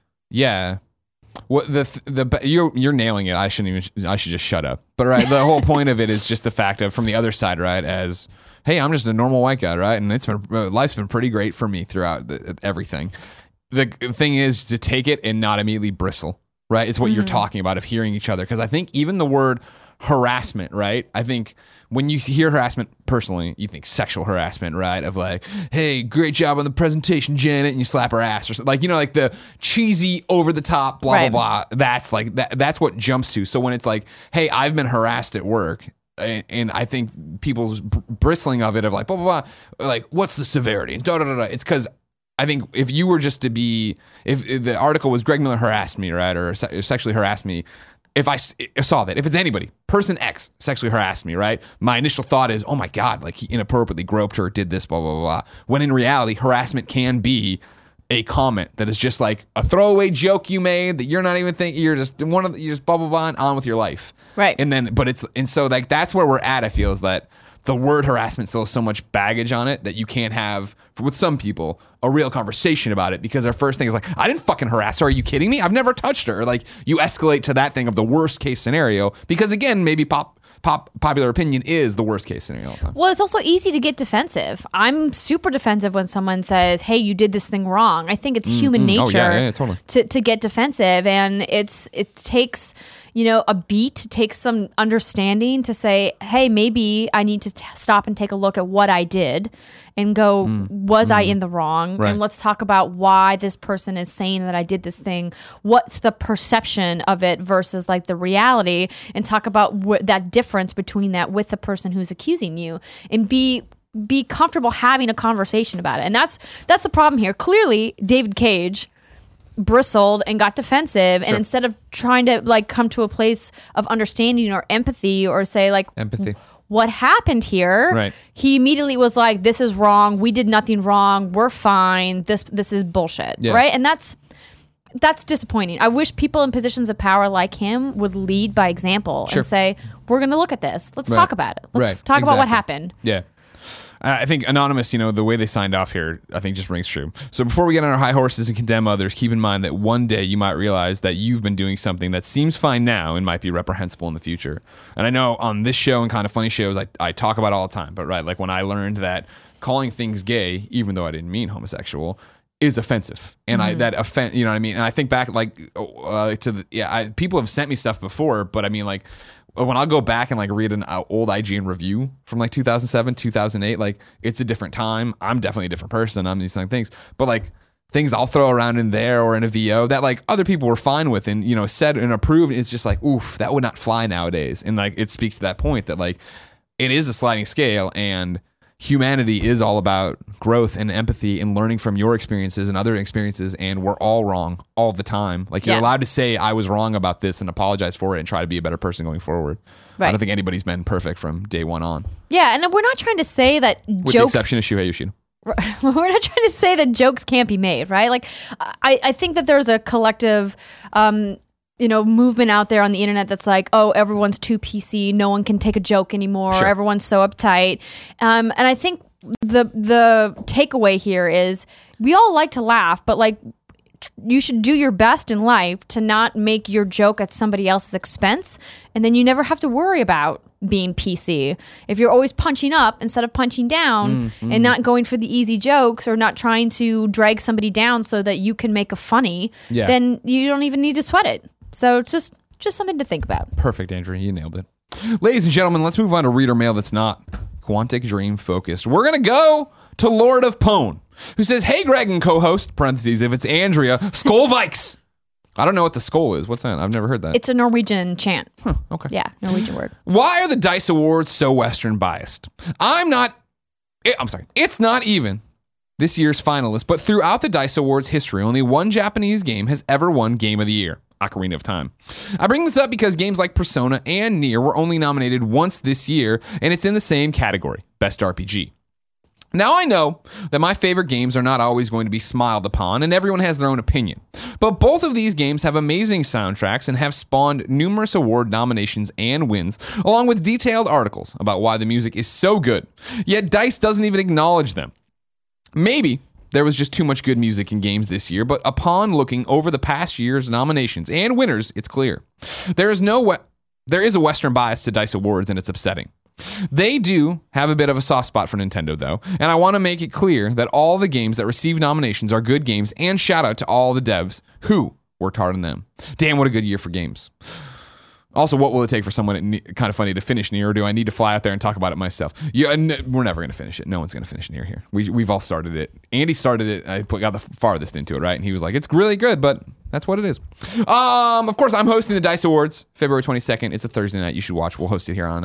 what you're nailing it. I should just shut up. But right, the whole point of it is just the fact of, from the other side, right? As, hey, I'm just a normal white guy, right? And life's been pretty great for me throughout everything. The thing is to take it and not immediately bristle, right? It's what you're talking about, of hearing each other. Because I think even the word harassment, right? I think when you hear harassment personally, you think sexual harassment, right? Of like, hey, great job on the presentation, Janet, and you slap her ass, or something. Like, like the cheesy, over the top, blah, blah, blah. That's like that's what jumps to. So when it's like, hey, I've been harassed at work, and I think people's bristling of it, of like, blah, blah, blah, like, what's the severity? Da, da, da, da. It's because I think if you were just to be, if the article was Greg Miller harassed me, right, or sexually harassed me, if I saw that, if it's anybody, person X sexually harassed me, right, my initial thought is, oh my God, like he inappropriately groped her, did this, blah, blah, blah, blah. When in reality, harassment can be a comment that is just like a throwaway joke you made that you're not even thinking, you're just blah, blah, blah, and on with your life. Right. And so like that's where we're at, I feel, is that the word harassment still has so much baggage on it that you can't have, with some people, a real conversation about it, because their first thing is like, I didn't fucking harass her. Are you kidding me? I've never touched her. Like, you escalate to that thing of the worst case scenario, because again, maybe popular opinion is the worst case scenario all the time. Well, it's also easy to get defensive. I'm super defensive when someone says, hey, you did this thing wrong. I think it's human nature totally. to get defensive, and it takes a beat, takes some understanding to say, hey, maybe I need to stop and take a look at what I did and go, was I in the wrong? Right. And let's talk about why this person is saying that I did this thing. What's the perception of it versus like the reality, and talk about that difference between that with the person who's accusing you, and be comfortable having a conversation about it. And that's the problem here. Clearly, David Cage bristled and got defensive, and instead of trying to like come to a place of understanding or empathy, or say like what happened here, right, he immediately was like, this is wrong, we did nothing wrong, we're fine, this is bullshit, right? And that's disappointing. I wish people in positions of power like him would lead by example and say, we're going to look at this, let's talk about it, let's talk about what happened. I think Anonymous, the way they signed off here, I think just rings true. So before we get on our high horses and condemn others, keep in mind that one day you might realize that you've been doing something that seems fine now and might be reprehensible in the future. And I know on this show and Kind of Funny shows, I talk about it all the time. But right, like when I learned that calling things gay, even though I didn't mean homosexual, is offensive, and that offend, you know what I mean. And I think back like people have sent me stuff before, but I mean like, when I'll go back and like read an old IGN review from like 2007, 2008, like it's a different time. I'm definitely a different person. I'm these things, but like things I'll throw around in there or in a VO that like other people were fine with and, said and approved. It's just like, oof, that would not fly nowadays. And like, it speaks to that point that like, it is a sliding scale, and humanity is all about growth and empathy and learning from your experiences and other experiences, and we're all wrong all the time. Like, you're allowed to say I was wrong about this and apologize for it and try to be a better person going forward. Right. I don't think anybody's been perfect from day one on. Yeah, and we're not trying to say that with jokes... the exception of Shuhei Yoshida. We're not trying to say that jokes can't be made, right? Like, I think that there's a collective... movement out there on the internet that's like, oh, everyone's too PC, no one can take a joke anymore, sure, everyone's so uptight. And I think the takeaway here is we all like to laugh, but like you should do your best in life to not make your joke at somebody else's expense, and then you never have to worry about being PC. If you're always punching up instead of punching down and not going for the easy jokes or not trying to drag somebody down so that you can make a funny, then you don't even need to sweat it. So it's just something to think about. Perfect, Andrew. You nailed it. Ladies and gentlemen, let's move on to reader mail that's not Quantic Dream focused. We're going to go to Lord of Pwn, who says, "Hey, Greg and co-host, parentheses, if it's Andrea, Skolvikes." I don't know what the skull is. What's that? I've never heard that. It's a Norwegian chant. Okay. Yeah, Norwegian word. Why are the DICE Awards so Western biased? I'm sorry. It's not even this year's finalist, but throughout the DICE Awards history, only one Japanese game has ever won Game of the Year. Ocarina of Time. I bring this up because games like Persona and Nier were only nominated once this year, and it's in the same category, Best RPG. Now I know that my favorite games are not always going to be smiled upon, and everyone has their own opinion. But both of these games have amazing soundtracks and have spawned numerous award nominations and wins, along with detailed articles about why the music is so good. Yet DICE doesn't even acknowledge them. Maybe there was just too much good music in games this year, but upon looking over the past year's nominations and winners, it's clear. There is a Western bias to DICE Awards, and it's upsetting. They do have a bit of a soft spot for Nintendo, though, and I want to make it clear that all the games that receive nominations are good games, and shout out to all the devs who worked hard on them. Damn, what a good year for games. Also, what will it take for someone at Kind of Funny to finish Nier, or do I need to fly out there and talk about it myself? We're never going to finish it. No one's going to finish Nier here. We've all started it. Andy started it. I got the farthest into it, right? And he was like, it's really good, but that's what it is. Of course, I'm hosting the DICE Awards February 22nd. It's a Thursday night. You should watch. We'll host it here on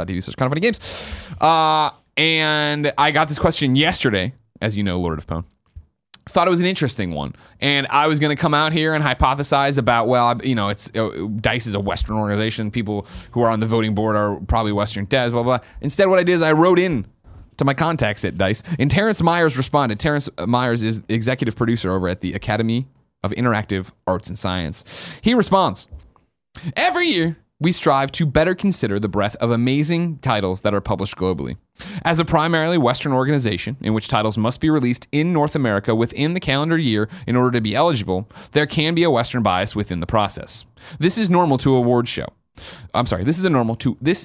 twitch.tv/kindoffunnygames. And I got this question yesterday, as you know, Lord of Pwn. Thought it was an interesting one, and I was going to come out here and hypothesize about, well, it's DICE is a Western organization. People who are on the voting board are probably Western devs, blah, blah. Instead, what I did is I wrote in to my contacts at DICE, and Terrence Myers responded. Terrence Myers is executive producer over at the Academy of Interactive Arts and Science. He responds, "Every year, we strive to better consider the breadth of amazing titles that are published globally. As a primarily Western organization, in which titles must be released in North America within the calendar year in order to be eligible, there can be a Western bias within the process. This is normal to award show. This is normal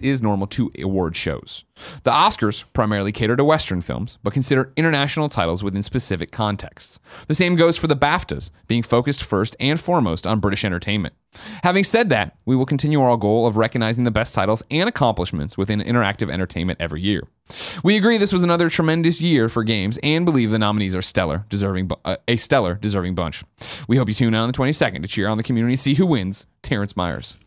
to award shows. The Oscars primarily cater to Western films, but consider international titles within specific contexts. The same goes for the BAFTAs, being focused first and foremost on British entertainment. Having said that, we will continue our goal of recognizing the best titles and accomplishments within interactive entertainment every year. We agree this was another tremendous year for games and believe the nominees are a stellar, deserving bunch. We hope you tune in on the 22nd to cheer on the community and see who wins. Terrence Myers."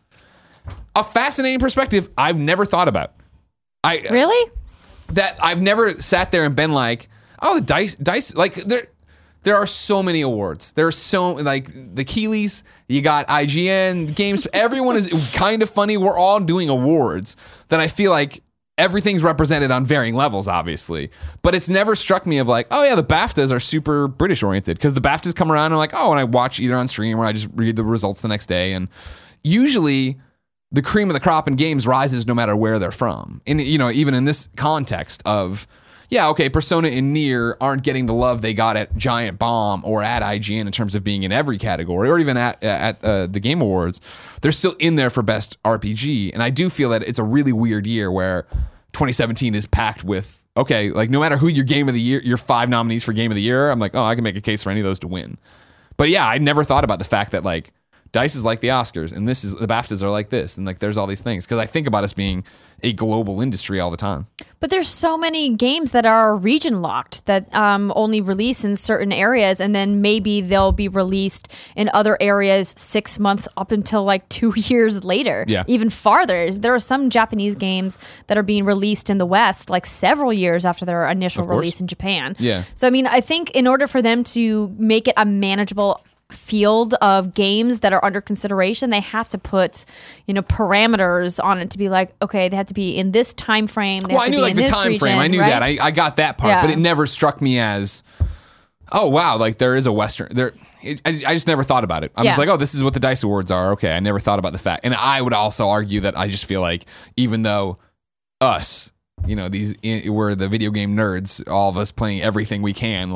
A fascinating perspective I've never thought about. Really? That I've never sat there and been like, oh, the DICE, like there are so many awards. There are so, like, the Keeleys, you got IGN, Games, everyone is Kind of Funny. We're all doing awards that I feel like everything's represented on varying levels, obviously. But it's never struck me of like, oh yeah, the BAFTAs are super British oriented, because the BAFTAs come around and I'm like, oh, and I watch either on stream or I just read the results the next day. And usually the cream of the crop in games rises no matter where they're from. And, even in this context of, yeah, okay, Persona and Nier aren't getting the love they got at Giant Bomb or at IGN in terms of being in every category, or even at the Game Awards. They're still in there for Best RPG. And I do feel that it's a really weird year where 2017 is packed with, okay, like no matter who your Game of the Year, your 5 nominees for Game of the Year, I'm like, oh, I can make a case for any of those to win. But yeah, I never thought about the fact that like DICE is like the Oscars, and the BAFTAs are like this, and like there's all these things, because I think about us being a global industry all the time. But there's so many games that are region locked that only release in certain areas, and then maybe they'll be released in other areas 6 months up until like 2 years later, even farther. There are some Japanese games that are being released in the West like several years after their initial release in Japan. Yeah. So I mean, I think in order for them to make it a manageable field of games that are under consideration, they have to put parameters on it to be like, okay, they have to be in this time frame. Well, I knew like the time frame. I knew that. I got that part, but it never struck me as, oh wow, like there is a Western there. I just never thought about it. I'm just like, oh, this is what the DICE Awards are. Okay, I never thought about the fact. And I would also argue that I just feel like even though us, we're the video game nerds, all of us playing everything we can, like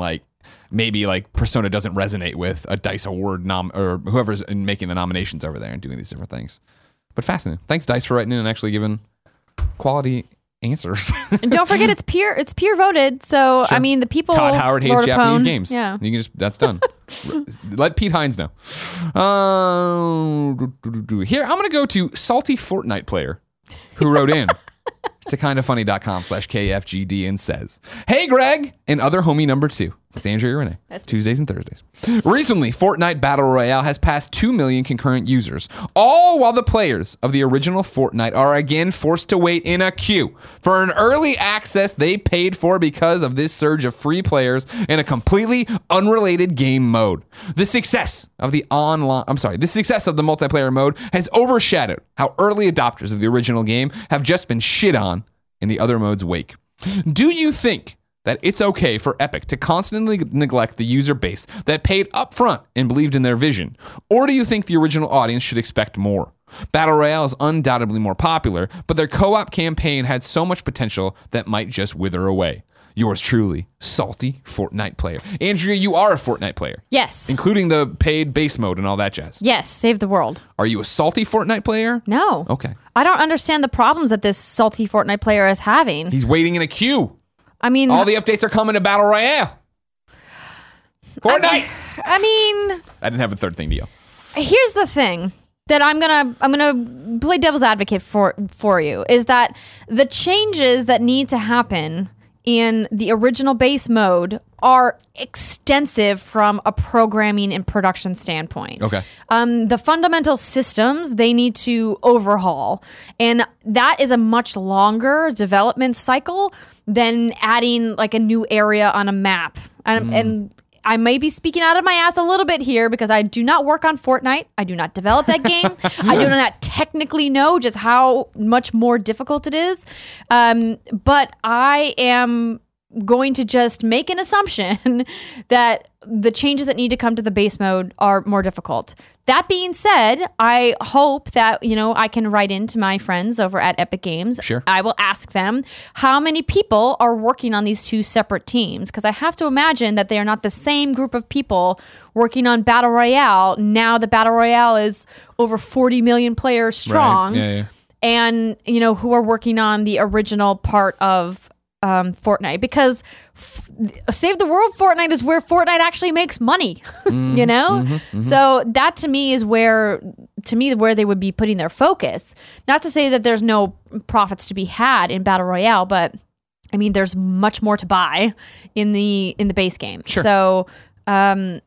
maybe like Persona doesn't resonate with a DICE award or whoever's making the nominations over there and doing these different things. But fascinating. Thanks, DICE, for writing in and actually giving quality answers. And don't forget, it's peer voted. So Sure. I mean, the people. Todd Howard hates Lord Japanese Capone, games. Yeah. You can that's done. Let Pete Hines know. Here, I'm going to go to Salty Fortnite Player, who wrote in to kindafunny.com/KFGD and says, "Hey, Greg, and other homie number 2. It's Andrea Renee. Tuesdays and Thursdays. Recently, Fortnite Battle Royale has passed 2 million concurrent users, all while the players of the original Fortnite are again forced to wait in a queue for an early access they paid for because of this surge of free players in a completely unrelated game mode. The success of the multiplayer mode has overshadowed how early adopters of the original game have just been shit on in the other mode's wake. Do you think that it's okay for Epic to constantly neglect the user base that paid upfront and believed in their vision? Or do you think the original audience should expect more? Battle Royale is undoubtedly more popular, but their co-op campaign had so much potential that might just wither away. Yours truly, Salty Fortnite Player." Andrea, you are a Fortnite player. Yes. Including the paid base mode and all that jazz. Yes. Save the world. Are you a salty Fortnite player? No. Okay. I don't understand the problems that this salty Fortnite player is having. He's waiting in a queue. I mean, All the updates are coming to Battle Royale. Fortnite. I mean, I didn't have a third thing to yell. here's the thing that I'm gonna play devil's advocate for you is that the changes that need to happen in the original base mode are extensive from a programming and production standpoint. Okay. The fundamental systems they need to overhaul, and that is a much longer development cycle than adding like a new area on a map. And I may be speaking out of my ass a little bit here because I do not work on Fortnite. I do not develop that game. I do not technically know just how much more difficult it is. But I am going to just make an assumption that the changes that need to come to the base mode are more difficult. That being said, I hope that, I can write into my friends over at Epic Games. Sure. I will ask them how many people are working on these two separate teams, because I have to imagine that they are not the same group of people working on Battle Royale. Now the Battle Royale is over 40 million players strong. Right. Yeah. And, who are working on the original part of Fortnite, because Save the World Fortnite is where Fortnite actually makes money, So that to me is where they would be putting their focus. Not to say that there's no profits to be had in Battle Royale, but I mean, there's much more to buy in the base game. Sure. So, I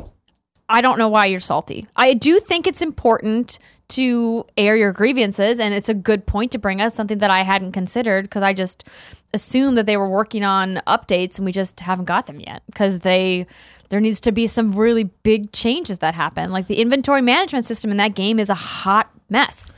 don't know why you're salty. I do think it's important to air your grievances, and it's a good point to bring us something that I hadn't considered, because I just assumed that they were working on updates and we just haven't got them yet, because there needs to be some really big changes that happen. Like the inventory management system in that game is a hot mess.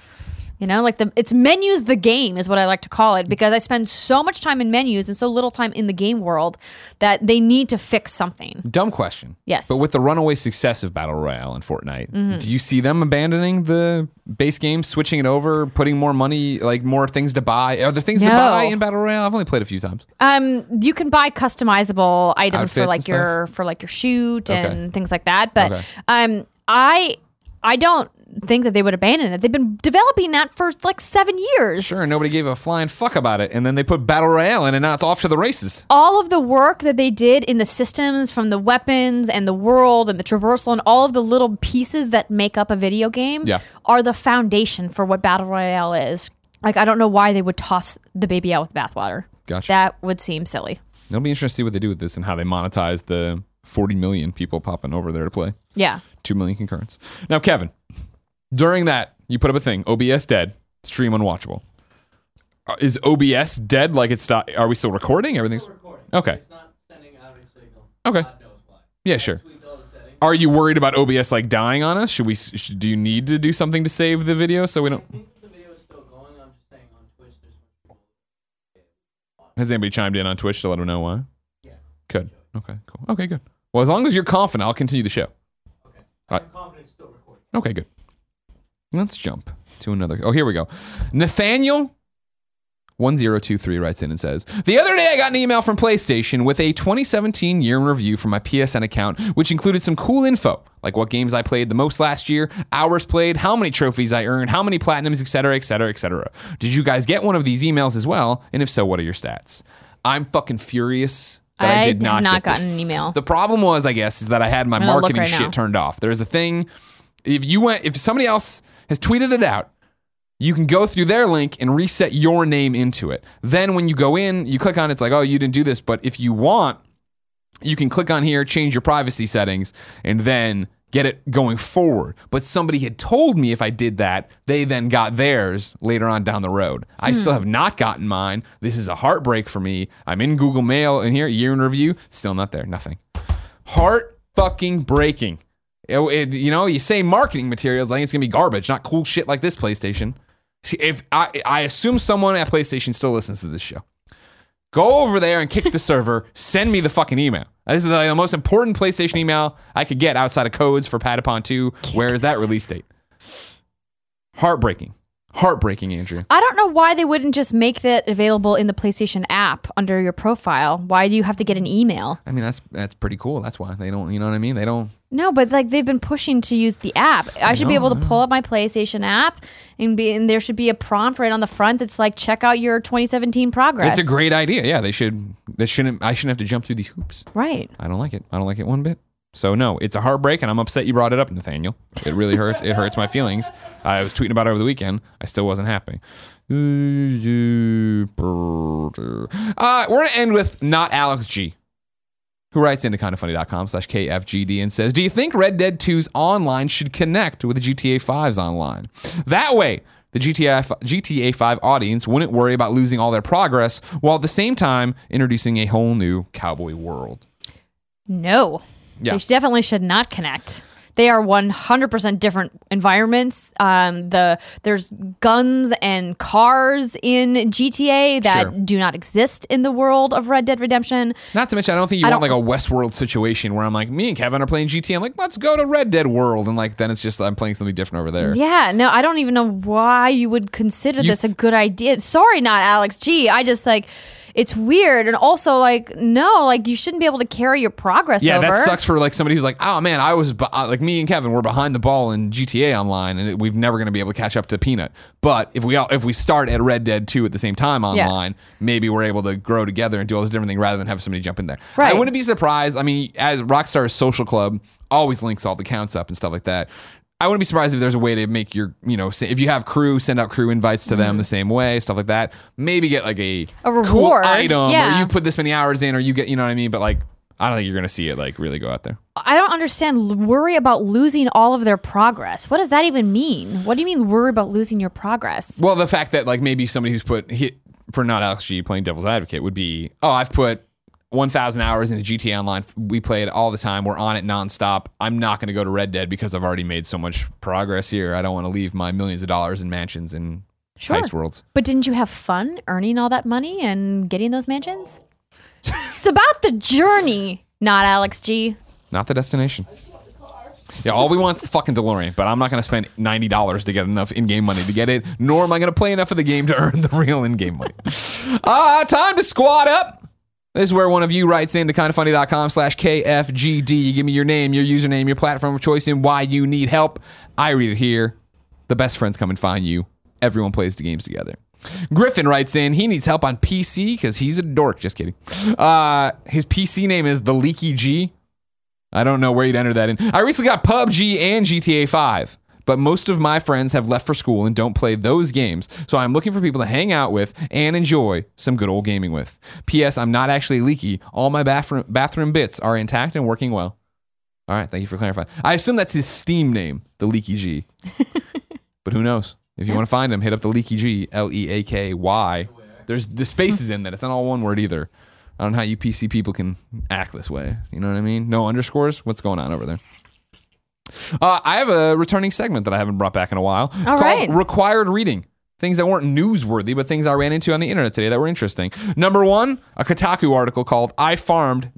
It's menus the game is what I like to call it, because I spend so much time in menus and so little time in the game world that they need to fix something. Dumb question. Yes. But with the runaway success of Battle Royale and Fortnite, do you see them abandoning the base game, switching it over, putting more money, like more things to buy? Are there things to buy in Battle Royale? I've only played a few times. You can buy customizable items for Outfits like your shoot Okay. and things like that. But Okay. I don't think that they would abandon it. They've been developing that for like 7 years. Sure, nobody gave a flying fuck about it, and then they put Battle Royale in, and now it's off to the races. All of the work that they did in the systems, from the weapons and the world and the traversal and all of the little pieces that make up a video game, are the foundation for what Battle Royale is. Like, I don't know why they would toss the baby out with bathwater. Gotcha. That would seem silly. It'll be interesting to see what they do with this and how they monetize the 40 million people popping over there to play. Yeah. 2 million concurrents. Now, Kevin, during that, you put up a thing, OBS dead, stream unwatchable. Is OBS dead? Like it's stopped? Are we still recording? Everything's Still recording. Okay. It's not sending out a signal. Okay. God knows why. Yeah, sure. Tweaked all the settings. Are you worried about OBS like dying on us? Do you need to do something to save the video so we don't? I think the video is still going. I'm just saying on Twitch there's much people. Has anybody chimed in on Twitch to let them know why? Yeah. Good. Okay, cool. Okay, good. Well, as long as you're confident, I'll continue the show. Okay. Right. I'm confident it's still recording. Okay, good. Let's jump to another. Oh, here we go. Nathaniel 1023 writes in and says, the other day I got an email from PlayStation with a 2017 year in review from my PSN account, which included some cool info, like what games I played the most last year, hours played, how many trophies I earned, how many platinums, etc., etc., etc. Did you guys get one of these emails as well? And if so, what are your stats? I'm fucking furious that I did not have not get this. gotten an email. The problem was, I guess, is that I had my gonna look marketing right shit now. turned off. There's a thing, if somebody else has tweeted it out, you can go through their link and reset your name into it. Then when you go in, you click on it, it's like, oh, you didn't do this. But if you want, you can click on here, change your privacy settings, and then get it going forward. But somebody had told me if I did that, they then got theirs later on down the road. I still have not gotten mine. This is a heartbreak for me. I'm in Google Mail in here, year in review, still not there, nothing. Heart fucking breaking. You say marketing materials, I think it's gonna be garbage, not cool shit like this PlayStation. See, if I assume someone at PlayStation still listens to this show. Go over there and kick the server. Send me the fucking email. This is the most important PlayStation email I could get outside of codes for Patapon 2. Where is that release date? Heartbreaking. Heartbreaking, Andrea. I don't know why they wouldn't just make that available in the PlayStation app under your profile. Why do you have to get an email? I mean, that's pretty cool. That's why they don't, you know what I mean? They don't. No, but like they've been pushing to use the app. I should be able to pull up my PlayStation app and there should be a prompt right on the front that's like, check out your 2017 progress. It's a great idea. Yeah, I shouldn't have to jump through these hoops. Right. I don't like it. I don't like it one bit. So no, it's a heartbreak, and I'm upset you brought it up, Nathaniel. It really hurts. It hurts my feelings. I was tweeting about it over the weekend. I still wasn't happy. We're gonna end with not Alex G, who writes into kindafunny.com/KFGD and says, do you think Red Dead 2's online should connect with the GTA 5's online? That way, the GTA 5 audience wouldn't worry about losing all their progress, while at the same time introducing a whole new cowboy world. No. Yeah. They definitely should not connect. They are 100% different environments. There's guns and cars in GTA that Sure. do not exist in the world of Red Dead Redemption. Not to mention, I don't think you want like a Westworld situation where I'm like, me and Kevin are playing GTA. I'm like, let's go to Red Dead World. And like, then it's just, I'm playing something different over there. Yeah, no, I don't even know why you would consider this a good idea. Sorry, not Alex G. I just like, it's weird. And also like, no, like you shouldn't be able to carry your progress over. Yeah, that sucks for like somebody who's like, oh man, I was like me and Kevin, we're behind the ball in GTA Online, and we've never going to be able to catch up to Peanut. But if we start at Red Dead 2 at the same time online, maybe we're able to grow together and do all this different thing rather than have somebody jump in there. Right. I wouldn't be surprised. I mean, as Rockstar's social club always links all the counts up and stuff like that. I wouldn't be surprised if there's a way to make your, if you have crew, send out crew invites to them the same way, stuff like that. Maybe get like a reward, cool item, or yeah. you put this many hours in, or you get, you know what I mean? But like, I don't think you're going to see it like really go out there. I don't understand. Worry about losing all of their progress. What does that even mean? What do you mean worry about losing your progress? Well, the fact that like maybe somebody who's for not Alex G playing devil's advocate would be, oh, I've put 1,000 hours into GTA Online. We play it all the time. We're on it nonstop. I'm not going to go to Red Dead because I've already made so much progress here. I don't want to leave my millions of dollars in mansions and heist worlds. But didn't you have fun earning all that money and getting those mansions? It's about the journey, not Alex G. Not the destination. Yeah, all we want is the fucking DeLorean, but I'm not going to spend $90 to get enough in-game money to get it, nor am I going to play enough of the game to earn the real in-game money. Time to squad up. This is where one of you writes into kindafunny.com/KFGD. You give me your name, your username, your platform of choice, and why you need help. I read it here. The best friends come and find you. Everyone plays the games together. Griffin writes in, he needs help on PC because he's a dork. Just kidding. His PC name is The Leaky G. I don't know where you'd enter that in. I recently got PUBG and GTA 5. But most of my friends have left for school and don't play those games, so I'm looking for people to hang out with and enjoy some good old gaming with. P.S. I'm not actually leaky. All my bathroom bits are intact and working well. All right, thank you for clarifying. I assume that's his Steam name, the Leaky G. But who knows? If you want to find him, hit up the Leaky G, Leaky. There's the spaces in that. It's not all one word either. I don't know how you PC people can act this way. You know what I mean? No underscores? What's going on over there? I have a returning segment that I haven't brought back in a while. It's called Required Reading. Things that weren't newsworthy, but things I ran into on the internet today that were interesting. Number one, a Kotaku article called I Farmed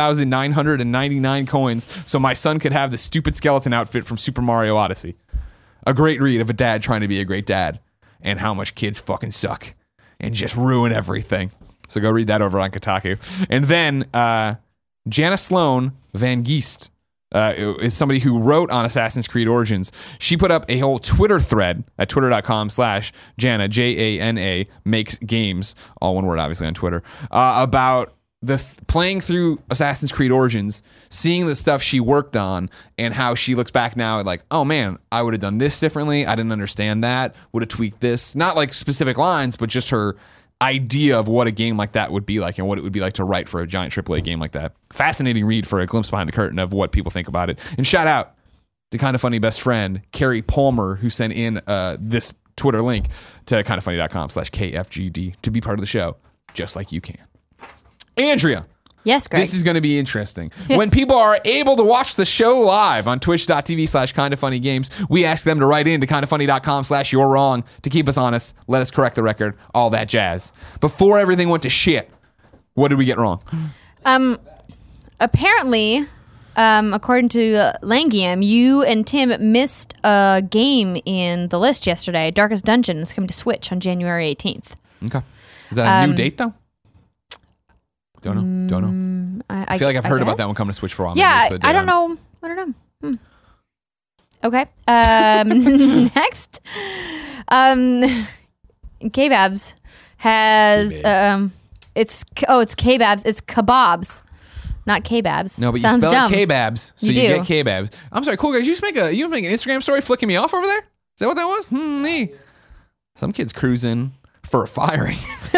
9,999 coins so my son could have the stupid skeleton outfit from Super Mario Odyssey. A great read of a dad trying to be a great dad and how much kids fucking suck. and just ruin everything. So go read that over on Kotaku. And then Jana Sloan Van Geest is somebody who wrote on Assassin's Creed Origins. She put up a whole Twitter thread at twitter.com/Jana, Jana, makes games, all one word obviously on Twitter, about playing through Assassin's Creed Origins, seeing the stuff she worked on, and how she looks back now at like, oh man, I would have done this differently. I didn't understand that. Would have tweaked this. Not like specific lines, but just her idea of what a game like that would be like and what it would be like to write for a giant AAA game like that. Fascinating read for a glimpse behind the curtain of what people think about it. And shout out to Kinda Funny best friend, Carrie Palmer, who sent in this Twitter link to kindafunny.com/KFGD to be part of the show, just like you can. Andrea. Yes, Greg. This is going to be interesting. Yes. When people are able to watch the show live on twitch.tv/kindafunnygames, we ask them to write in to kindafunny.com/you're wrong to keep us honest, let us correct the record, all that jazz. Before everything went to shit, what did we get wrong? Apparently, according to Langiam, you and Tim missed a game in the list yesterday. Darkest Dungeon is coming to Switch on January 18th. Okay. Is that a new date, though? Don't know. I feel like I've heard about that one coming to Switch for a while. Yeah, I don't know. Okay. Next, Kebabs has it's Kebabs. It's kebabs, not Kebabs. No, but sounds you spell dumb. it Kebabs, so You you do. get Kebabs. I'm sorry, cool guys. You make an Instagram story flicking me off over there? Is that what that was? Me. Some kid's cruising for a firing.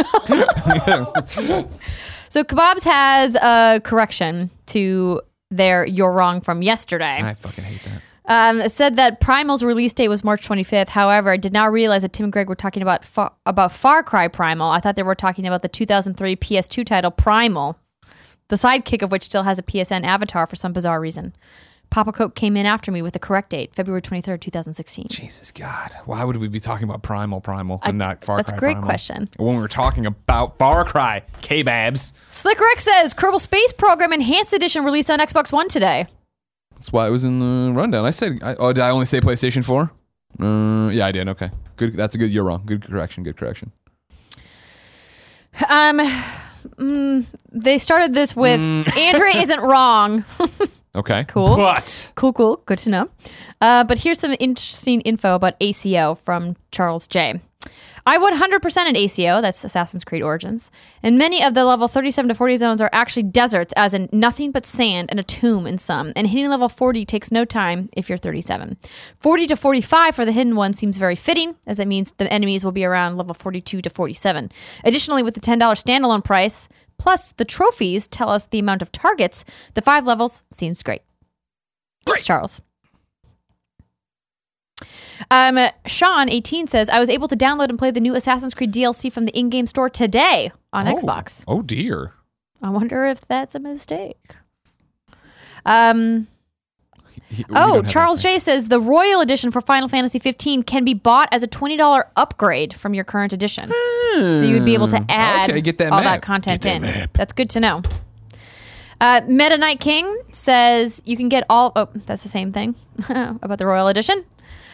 So Kebabs has a correction to their "you're wrong" from yesterday. I fucking hate that. It said that Primal's release date was March 25th. However, I did not realize that Tim and Greg were talking about Far Cry Primal. I thought they were talking about the 2003 PS2 title Primal, the sidekick of which still has a PSN avatar for some bizarre reason. Papa Coke came in after me with the correct date, February 23rd, 2016. Jesus God, why would we be talking about Primal and not Far Cry? That's a great Primal? question. When we were talking about Far Cry, Kebabs. Slick Rick says Kerbal Space Program Enhanced Edition released on Xbox One today. That's why it was in the rundown. I said, did I only say PlayStation 4? Yeah, I did. Okay, good. That's a good. You're wrong. Good correction. Good correction. They started this with Andrea isn't wrong. Okay. Cool. But Cool. Good to know. But here's some interesting info about ACO from Charles J. I 100% at ACO, that's Assassin's Creed Origins, and many of the level 37 to 40 zones are actually deserts, as in nothing but sand and a tomb in some, and hitting level 40 takes no time if you're 37. 40 to 45 for the hidden one seems very fitting, as that means the enemies will be around level 42 to 47. Additionally, with the $10 standalone price, plus the trophies tell us the amount of targets, the 5 levels seems great. Thanks, Charles. Sean 18 says, I was able to download and play the new Assassin's Creed DLC from the in-game store today on Xbox. Oh dear. I wonder if that's a mistake. Charles J says the Royal Edition for Final Fantasy 15 can be bought as a $20 upgrade from your current edition. So you would be able to add get that all map. that content Get that in. map. That's good to know. Meta Knight King says you can get all... Oh, that's the same thing about the Royal Edition.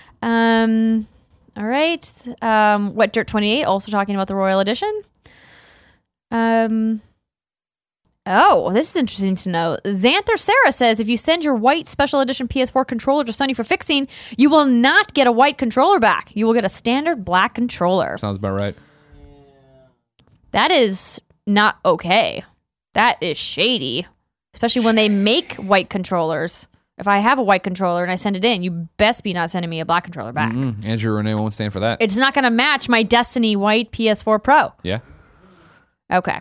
All right. Wet Dirt 28 also talking about the Royal Edition. This is interesting to know. Xanther Sarah says if you send your white special edition PS4 controller to Sony for fixing, you will not get a white controller back. You will get a standard black controller. Sounds about right. That is not okay. That is shady, especially when they make white controllers. If I have a white controller and I send it in, you best be not sending me a black controller back. Andrew Renee won't stand for that. It's not going to match my Destiny white PS4 Pro. Yeah. Okay.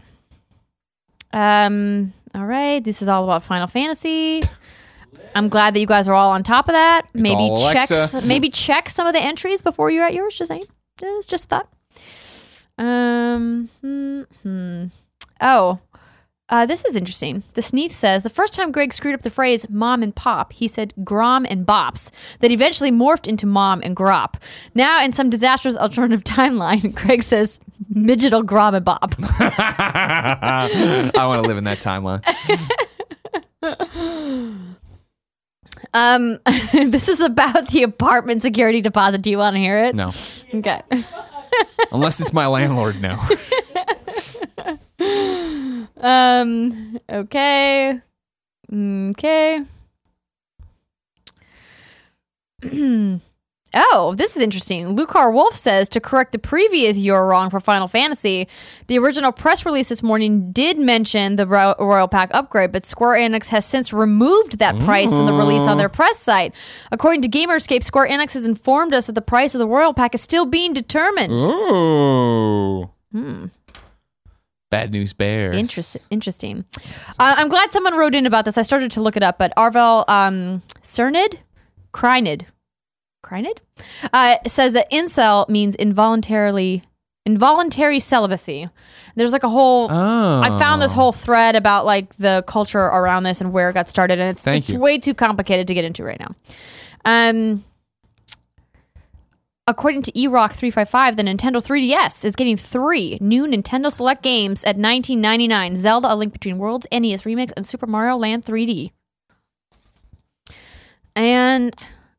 All right. This is all about Final Fantasy. I'm glad that you guys are all on top of that. It's all Alexa. Maybe check some of the entries before you're at yours. Just saying. Just thought. This is interesting. The Sneath says, the first time Greg screwed up the phrase mom and pop, he said grom and bops, that eventually morphed into mom and grop. Now, in some disastrous alternative timeline, Greg says midgetal grom and bop. I want to live in that timeline. This is about the apartment security deposit. Do you want to hear it? No. Okay. Unless it's my landlord, no. Okay. Okay. Oh, this is interesting. Lucar Wolf says, to correct the previous "You're Wrong" for Final Fantasy, the original press release this morning did mention the Royal Pack upgrade, but Square Enix has since removed that price from the release on their press site. According to Gamerscape, Square Enix has informed us that the price of the Royal Pack is still being determined. Ooh. Bad news bears. Interesting. I'm glad someone wrote in about this. I started to look it up, but Arvel Krynid says that incel means involuntary celibacy. There's like a whole I found this whole thread about like the culture around this and where it got started, and it's way too complicated to get into right now. According to eRock355, the Nintendo 3DS is getting 3 new Nintendo Select games at $19.99: Zelda: A Link Between Worlds, NES Remix, and Super Mario Land 3D. And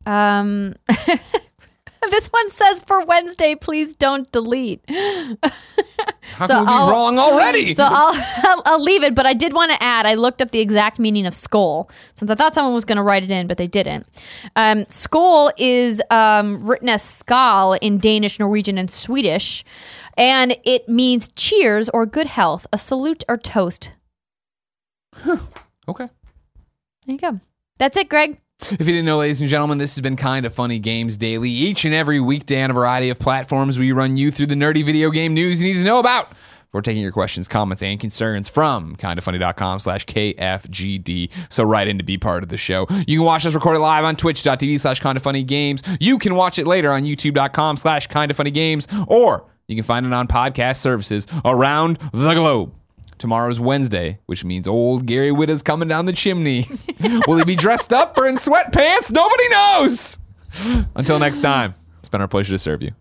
this one says, for Wednesday, please don't delete. How can we be wrong already? So I'll leave it, but I did want to add, I looked up the exact meaning of skull, since I thought someone was going to write it in, but they didn't. Skull is written as skal in Danish, Norwegian, and Swedish, and it means cheers or good health, a salute or toast. Okay. There you go. That's it, Greg. If you didn't know, ladies and gentlemen, this has been Kinda Funny Games Daily. Each and every weekday on a variety of platforms, we run you through the nerdy video game news you need to know about. We're taking your questions, comments, and concerns from kindafunny.com/KFGD. So write in to be part of the show. You can watch us recorded live on twitch.tv/kindafunnygames. You can watch it later on youtube.com/kindafunnygames, or you can find it on podcast services around the globe. Tomorrow's Wednesday, which means old Gary Whitta's coming down the chimney. Will he be dressed up or in sweatpants? Nobody knows. Until next time, it's been our pleasure to serve you.